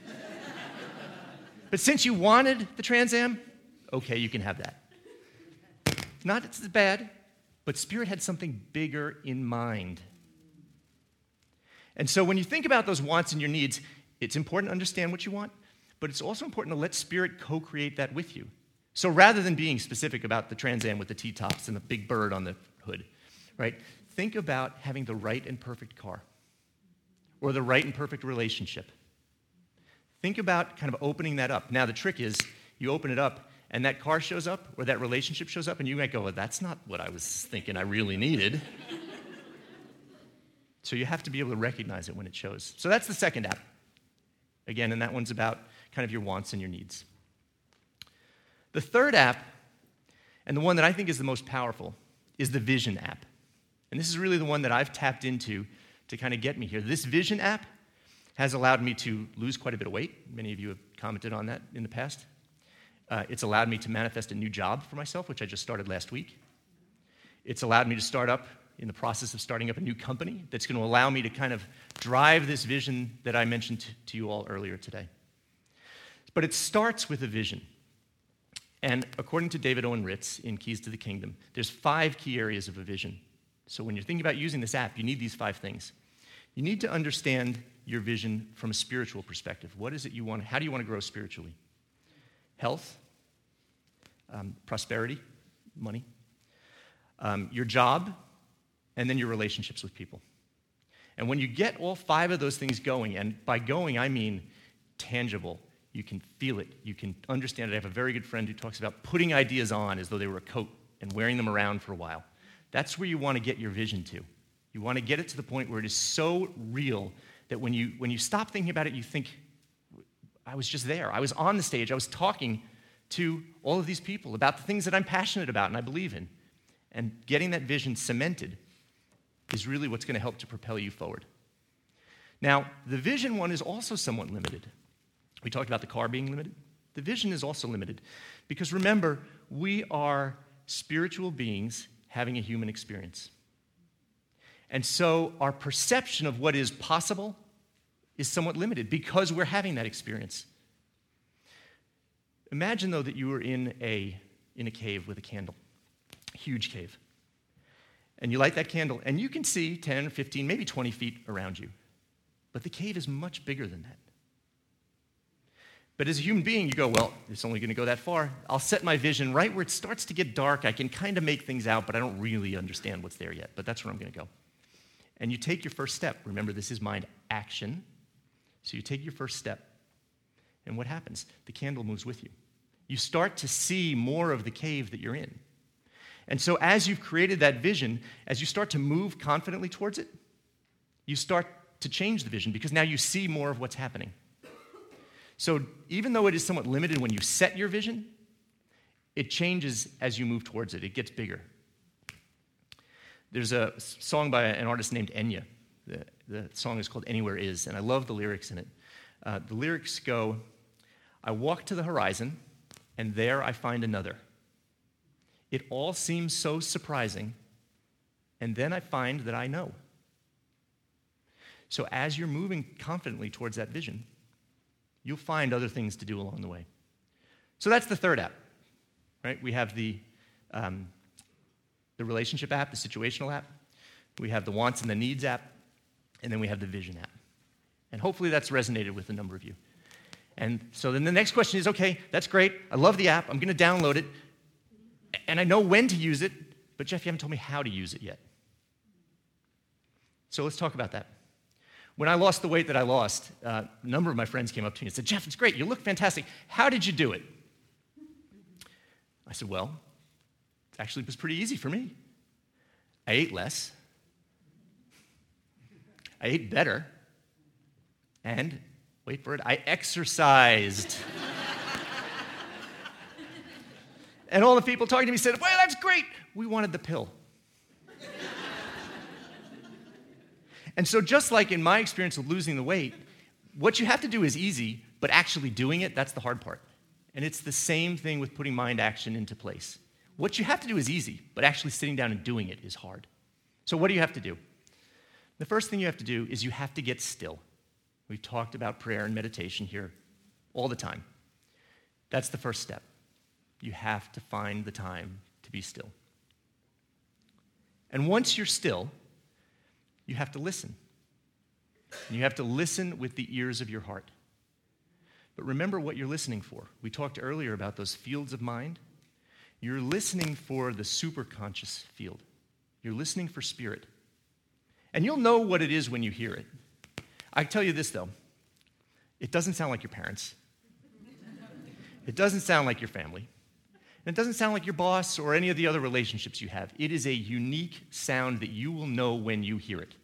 But since you wanted the Trans Am, okay, you can have that. Not it's bad, but Spirit had something bigger in mind. And so when you think about those wants and your needs, it's important to understand what you want, but it's also important to let Spirit co-create that with you. So rather than being specific about the Trans Am with the T-tops and the big bird on the hood, right? Think about having the right and perfect car or the right and perfect relationship. Think about kind of opening that up. Now, the trick is you open it up and that car shows up or that relationship shows up and you might go, well, that's not what I was thinking I really needed. So you have to be able to recognize it when it shows. So that's the second app. Again, and that one's about kind of your wants and your needs. The third app, and the one that I think is the most powerful, is the Vision app. And this is really the one that I've tapped into to kind of get me here. This Vision app has allowed me to lose quite a bit of weight. Many of you have commented on that in the past. It's allowed me to manifest a new job for myself, which I just started last week. It's allowed me to start up in the process of starting up a new company that's going to allow me to kind of drive this vision that I mentioned to you all earlier today. But it starts with a vision. And according to David Owen Ritz in Keys to the Kingdom, there's 5 key areas of a vision. So when you're thinking about using this app, you need these 5 things. You need to understand your vision from a spiritual perspective. What is it you want? How do you want to grow spiritually? Health, prosperity, money, your job, and then your relationships with people. And when you get all 5 of those things going, and by going I mean tangible, you can feel it, you can understand it. I have a very good friend who talks about putting ideas on as though they were a coat and wearing them around for a while. That's where you want to get your vision to. You want to get it to the point where it is so real that when you stop thinking about it, you think, I was just there. I was on the stage. I was talking to all of these people about the things that I'm passionate about and I believe in. And getting that vision cemented is really what's going to help to propel you forward. Now, the vision one is also somewhat limited. We talked about the car being limited. The vision is also limited because remember, we are spiritual beings having a human experience. And so our perception of what is possible is somewhat limited because we're having that experience. Imagine, though, that you were in a cave with a candle, a huge cave. And you light that candle, and you can see 10, 15, maybe 20 feet around you. But the cave is much bigger than that. But as a human being, you go, well, it's only going to go that far. I'll set my vision right where it starts to get dark. I can kind of make things out, but I don't really understand what's there yet. But that's where I'm going to go. And you take your first step. Remember, this is mind action. So you take your first step. And what happens? The candle moves with you. You start to see more of the cave that you're in. And so as you've created that vision, as you start to move confidently towards it, you start to change the vision because now you see more of what's happening. So even though it is somewhat limited when you set your vision, it changes as you move towards it. It gets bigger. There's a song by an artist named Enya. The song is called Anywhere Is, and I love the lyrics in it. The lyrics go, I walk to the horizon, and there I find another. It all seems so surprising, and then I find that I know. So as you're moving confidently towards that vision, you'll find other things to do along the way. So that's the third app, right? We have the relationship app, the situational app. We have the wants and the needs app, and then we have the vision app. And hopefully that's resonated with a number of you. And so then the next question is, okay, that's great. I love the app. I'm going to download it. And I know when to use it, but Jeff, you haven't told me how to use it yet. So let's talk about that. When I lost the weight that I lost, a number of my friends came up to me and said, Jeff, it's great. You look fantastic. How did you do it? I said, well, actually, it was pretty easy for me. I ate less. I ate better. And, wait for it, I exercised. And all the people talking to me said, well, that's great. We wanted the pill. And so just like in my experience of losing the weight, what you have to do is easy, but actually doing it, that's the hard part. And it's the same thing with putting mind action into place. What you have to do is easy, but actually sitting down and doing it is hard. So what do you have to do? The first thing you have to do is you have to get still. We've talked about prayer and meditation here all the time. That's the first step. You have to find the time to be still. And once you're still, you have to listen. And you have to listen with the ears of your heart. But remember what you're listening for. We talked earlier about those fields of mind. You're listening for the superconscious field. You're listening for spirit. And you'll know what it is when you hear it. I tell you this, though. It doesn't sound like your parents. It doesn't sound like your family. And it doesn't sound like your boss or any of the other relationships you have. It is a unique sound that you will know when you hear it.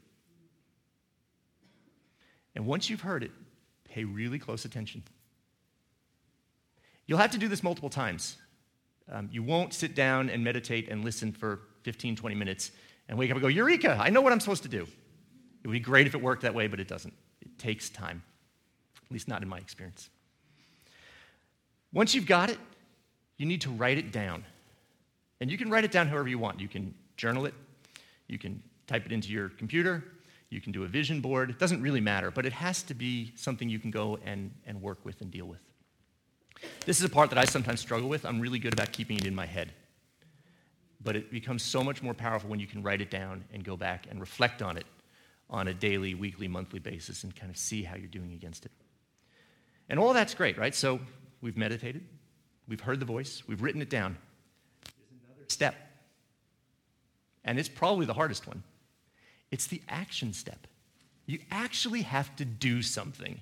And once you've heard it, pay really close attention. You'll have to do this multiple times. You won't sit down and meditate and listen for 15, 20 minutes and wake up and go, Eureka, I know what I'm supposed to do. It would be great if it worked that way, but it doesn't. It takes time, at least not in my experience. Once you've got it, you need to write it down. And you can write it down however you want. You can journal it. You can type it into your computer. You can do a vision board. It doesn't really matter, but it has to be something you can go and work with and deal with. This is a part that I sometimes struggle with. I'm really good about keeping it in my head. But it becomes so much more powerful when you can write it down and go back and reflect on it on a daily, weekly, monthly basis and kind of see how you're doing against it. And all that's great, right? So we've meditated. We've heard the voice. We've written it down. There's another step. And it's probably the hardest one. It's the action step. You actually have to do something.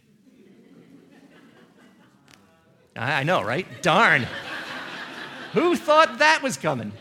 I know, right? Darn. Who thought that was coming?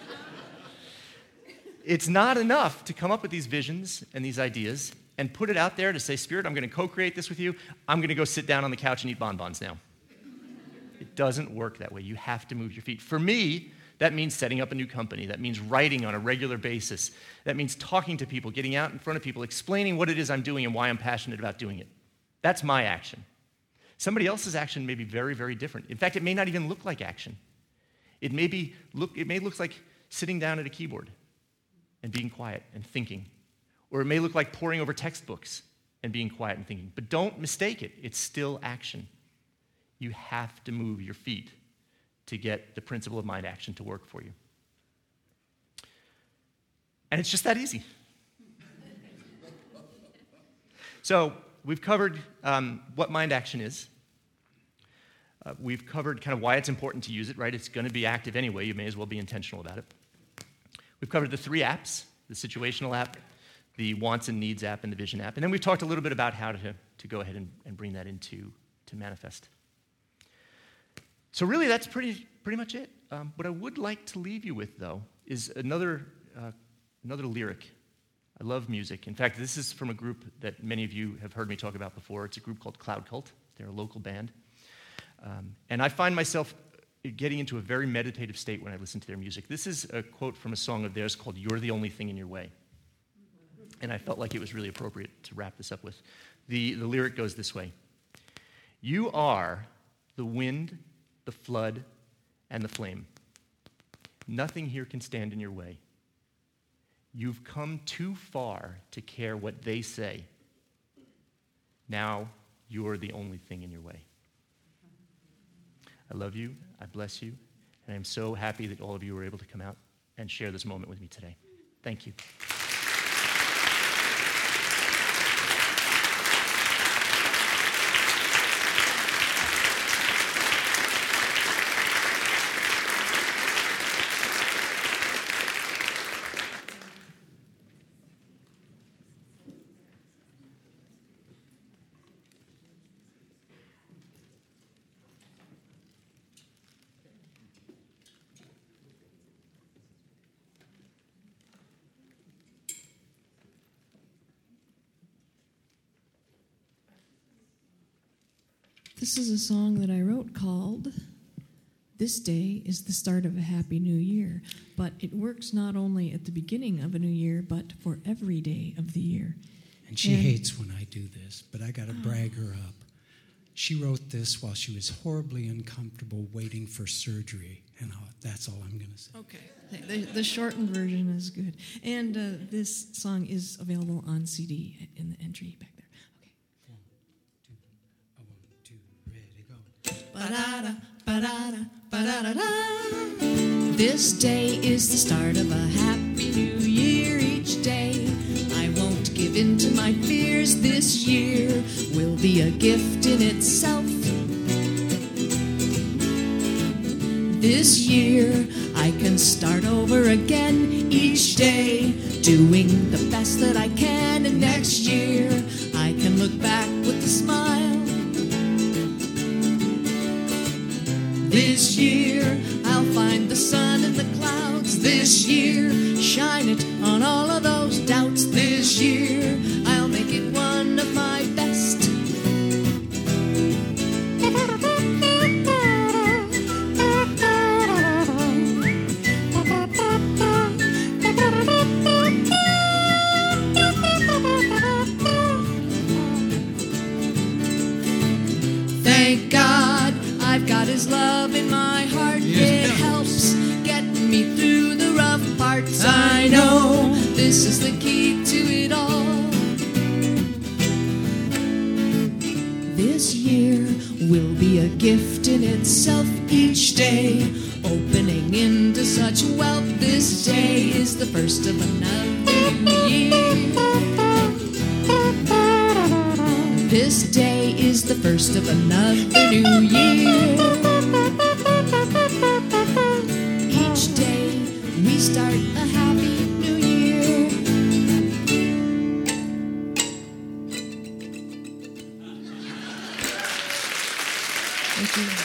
It's not enough to come up with these visions and these ideas and put it out there to say, Spirit, I'm going to co-create this with you. I'm going to go sit down on the couch and eat bonbons now. It doesn't work that way. You have to move your feet. For me, that means setting up a new company. That means writing on a regular basis. That means talking to people, getting out in front of people, explaining what it is I'm doing and why I'm passionate about doing it. That's my action. Somebody else's action may be very, very different. In fact, it may not even look like action. It may look like sitting down at a keyboard and being quiet and thinking. Or it may look like poring over textbooks and being quiet and thinking. But don't mistake it. It's still action. You have to move your feet to get the principle of mind action to work for you. And it's just that easy. So we've covered what mind action is. We've covered kind of why it's important to use it, right? It's going to be active anyway. You may as well be intentional about it. We've covered the 3 apps, the situational app, the wants and needs app, and the vision app. And then we've talked a little bit about how to go ahead and bring that into manifest. So really, that's pretty much it. What I would like to leave you with, though, is another lyric. I love music. In fact, this is from a group that many of you have heard me talk about before. It's a group called Cloud Cult. They're a local band. And I find myself getting into a very meditative state when I listen to their music. This is a quote from a song of theirs called "You're the Only Thing in Your Way." And I felt like it was really appropriate to wrap this up with. The lyric goes this way. You are the wind, the flood, and the flame. Nothing here can stand in your way. You've come too far to care what they say. Now you're the only thing in your way. I love you, I bless you, and I'm so happy that all of you were able to come out and share this moment with me today. Thank you. This is a song that I wrote called "This Day is the Start of a Happy New Year," but it works not only at the beginning of a new year, but for every day of the year. And she hates when I do this, but I got to brag her up. She wrote this while she was horribly uncomfortable waiting for surgery, and that's all I'm going to say. Okay. The shortened version is good. And this song is available on CD in the entry back there. Okay. 1, 2, ready, go. Ba-da-da, ba-da-da-da. This day is the start of a happy new year. Each day I won't give in to my fears. This year will be a gift in itself. This year I can start over again each day, doing the best that I can. And next year I can look back with a smile. This year I'll find the sun in the clouds. This year shine it on all of those doubts. This year I'll make it one of my best. Thank God I've got His love in my heart. It helps get me through the rough parts. I know this is the key to it all. This year will be a gift in itself each day, opening into such wealth. This day is the first of another new year. This day is the first of another new year. Each day we start a happy new year. Thank you.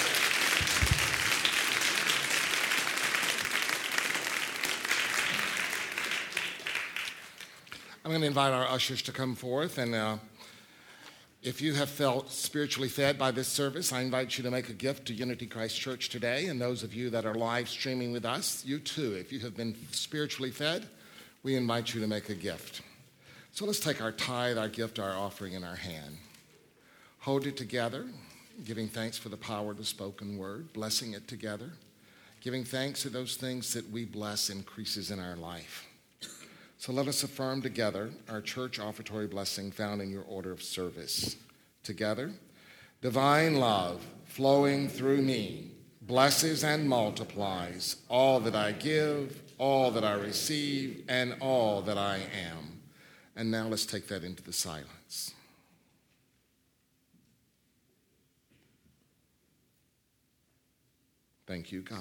I'm going to invite our ushers to come forth, and if you have felt spiritually fed by this service, I invite you to make a gift to Unity Christ Church today. And those of you that are live streaming with us, you too, if you have been spiritually fed, we invite you to make a gift. So let's take our tithe, our gift, our offering in our hand. Hold it together, giving thanks for the power of the spoken word, blessing it together, giving thanks to those things that we bless increases in our life. So let us affirm together our church offertory blessing found in your order of service. Together, divine love flowing through me blesses and multiplies all that I give, all that I receive, and all that I am. And now let's take that into the silence. Thank you, God.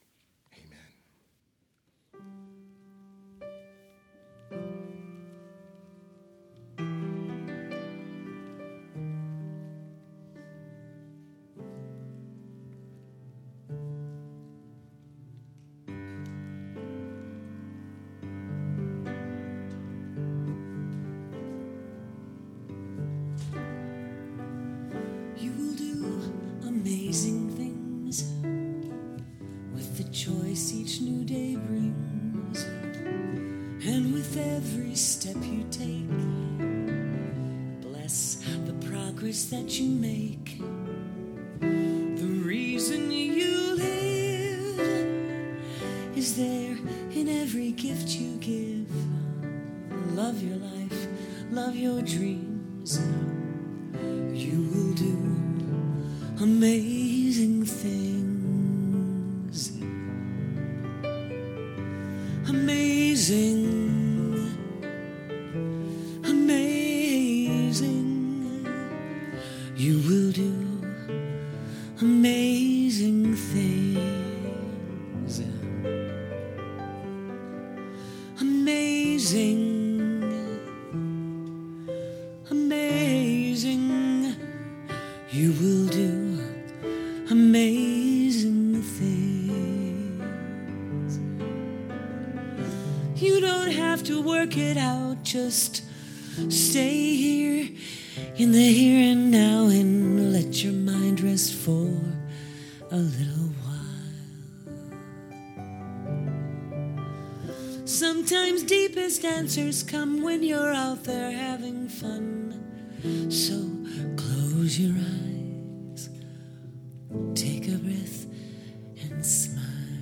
Amazing things with the choice each new day brings, and with every step you take, bless the progress that you make. The reason you live is there in every gift you give. Love your life, love your dreams. You will do amazing things. Amazing, amazing. You will do amazing things. Amazing, amazing. You will do amazing things. You don't have to work it out, just Stay here in the here and now and let your mind rest for a little while. Sometimes deepest answers come when you're out there having fun. So close your eyes, take a breath and smile.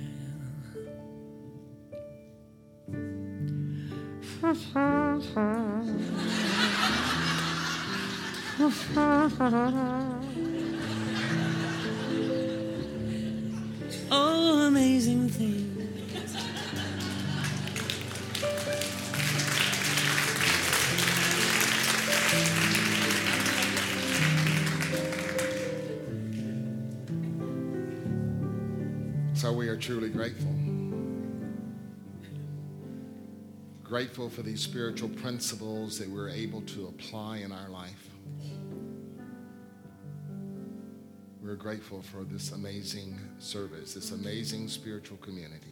Oh, amazing thing. So we are truly grateful. Grateful for these spiritual principles that we're able to apply in our life. We're grateful for this amazing service, this amazing spiritual community.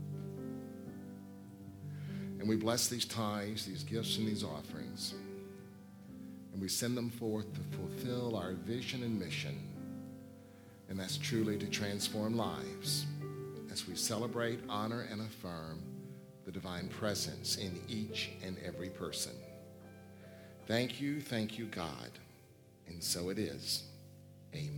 And we bless these tithes, these gifts, and these offerings. And we send them forth to fulfill our vision and mission. And that's truly to transform lives as we celebrate, honor, and affirm the divine presence in each and every person. Thank you, God. And so it is. Amen.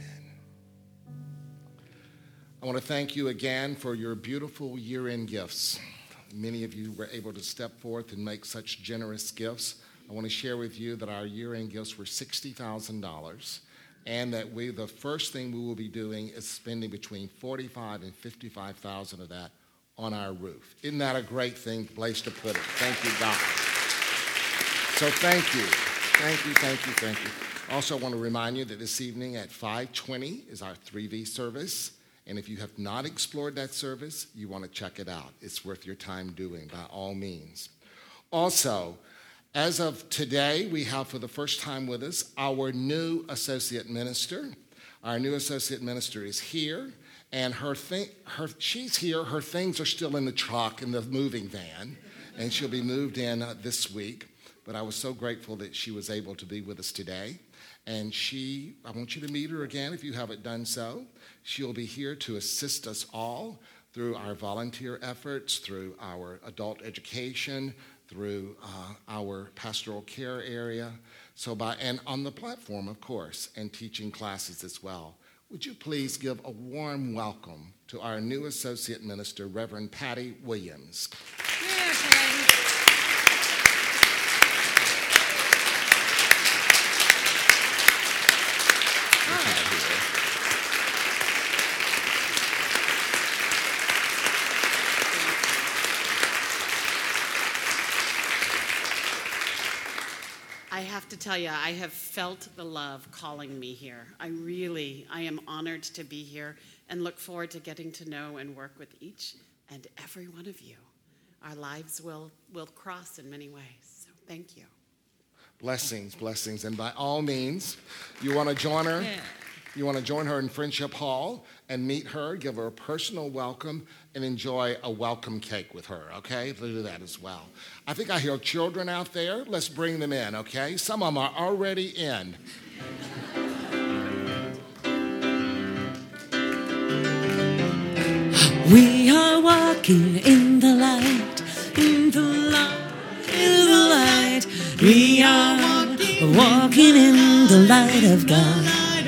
I want to thank you again for your beautiful year-end gifts. Many of you were able to step forth and make such generous gifts. I want to share with you that our year-end gifts were $60,000, and that the first thing we will be doing is spending between $45,000 and $55,000 of that on our roof. Isn't that a great place to put it? Thank you, God. So thank you. Also, I want to remind you that this evening at 5:20 is our 3V service. And if you have not explored that service, you want to check it out. It's worth your time doing, by all means. Also, as of today, we have for the first time with us our new associate minister. Our new associate minister is here, and she's here. Her things are still in the truck, in the moving van, and she'll be moved in this week. But I was so grateful that she was able to be with us today. And I want you to meet her again if you haven't done so. She'll be here to assist us all through our volunteer efforts, through our adult education, through our pastoral care area, and on the platform, of course, and teaching classes as well. Would you please give a warm welcome to our new associate minister, Reverend Patty Williams. Yeah, Patty. I have to tell you, I have felt the love calling me here. I am honored to be here and look forward to getting to know and work with each and every one of you. Our lives will cross in many ways, so thank you. Blessings. And by all means, you want to join her? Yeah. You want to join her in Friendship Hall and meet her, give her a personal welcome, and enjoy a welcome cake with her, okay? Let's do that as well. I think I hear children out there. Let's bring them in, okay? Some of them are already in. We are walking in the light, in the light, in the light. We are walking in the light of God.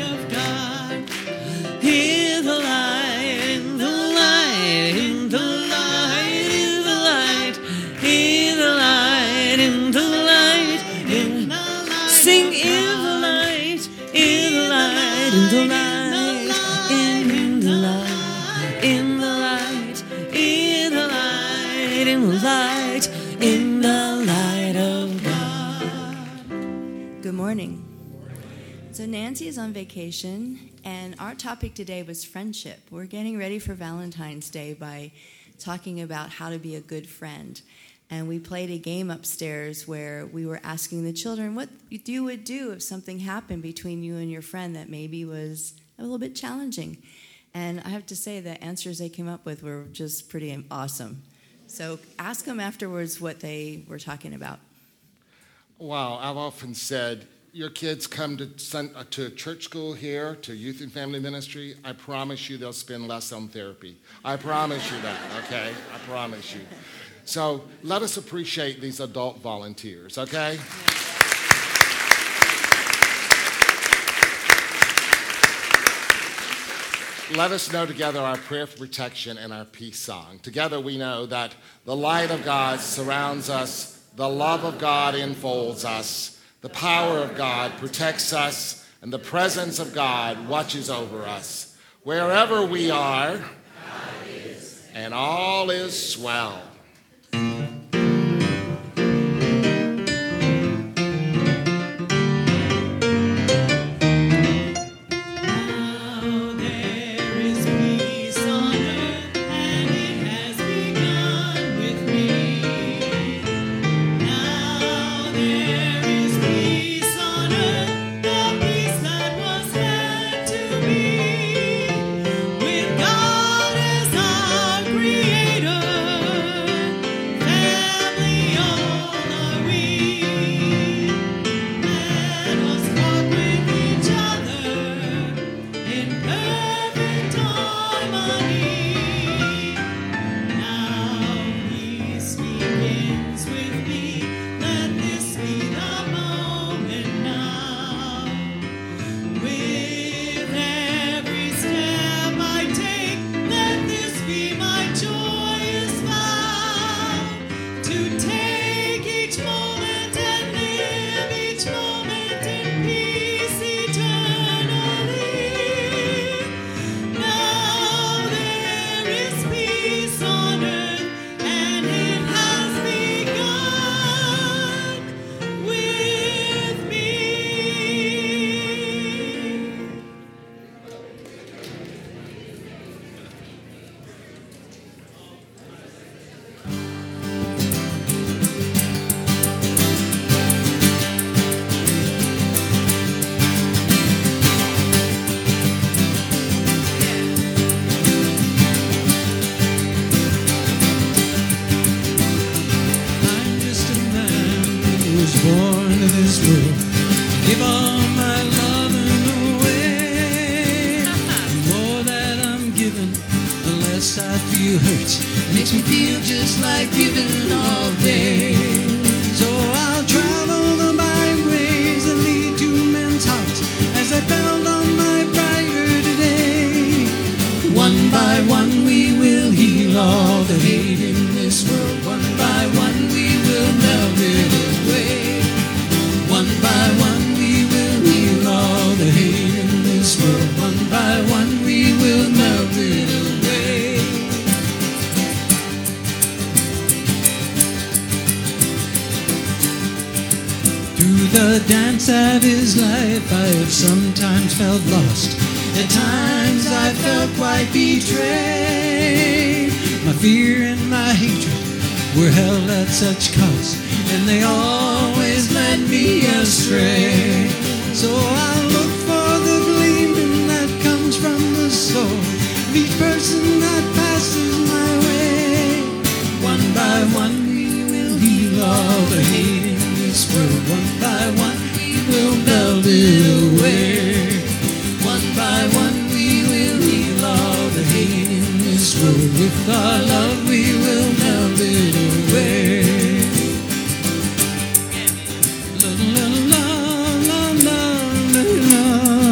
In the light, in the light, in the light, in the light, in the light, in the light, in the light. Sing in the light, in the light, in the light, in the light, in the light, in the light, in the light, in the light of God. Good morning. So Nancy is on vacation, and our topic today was friendship. We're getting ready for Valentine's Day by talking about how to be a good friend. And we played a game upstairs where we were asking the children what you would do if something happened between you and your friend that maybe was a little bit challenging. And I have to say the answers they came up with were just pretty awesome. So ask them afterwards what they were talking about. Wow, I've often said, your kids come to church school here, to youth and family ministry, I promise you they'll spend less on therapy. I promise you that, okay? I promise you. So let us appreciate these adult volunteers, okay? Let us know together our prayer for protection and our peace song. Together we know that the light of God surrounds us, the love of God enfolds us, the power of God protects us, and the presence of God watches over us. Wherever we are, and all is swell. The dance of his life I have sometimes felt lost. At times I felt quite betrayed. My fear and my hatred were held at such cost, and they always led me astray. So I look for the gleaming that comes from the soul of each person that passes my way. One by one we will heal all the hate in this world. One by one we will melt it away. One by one we will heal all the hate in this world. With our love we will melt it away. La la la la la la la.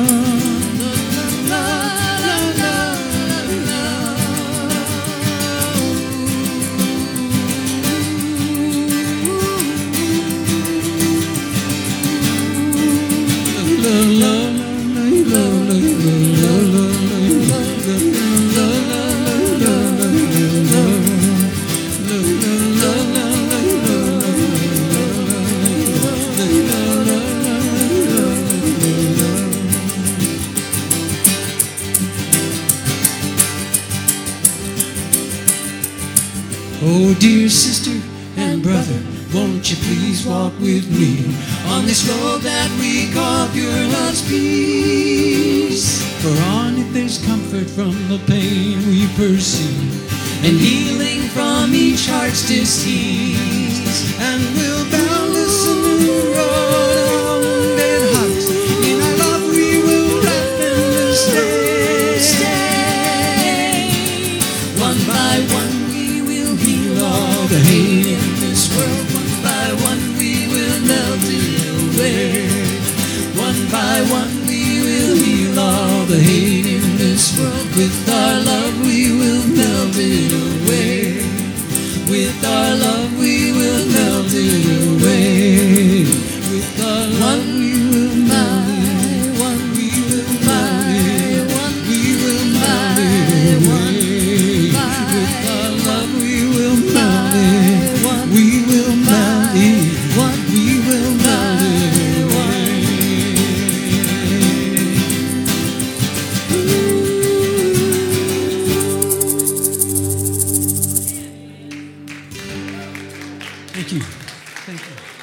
Oh, dear sister and brother, won't you please walk with me on this road that we call pure love's peace? For on it there's comfort from the pain we perceive, and healing from each heart's disease. And we'll bound us a new road hate in this world. One by one we will melt it away. One by one we will heal all the hate in this world. With our love we will melt it away. With our love we will melt it away. With our love we will melt it. One we will melt it. One we will melt it away. With our love we will melt it. One we will melt it. One we will melt it away. Thank you. Thank you.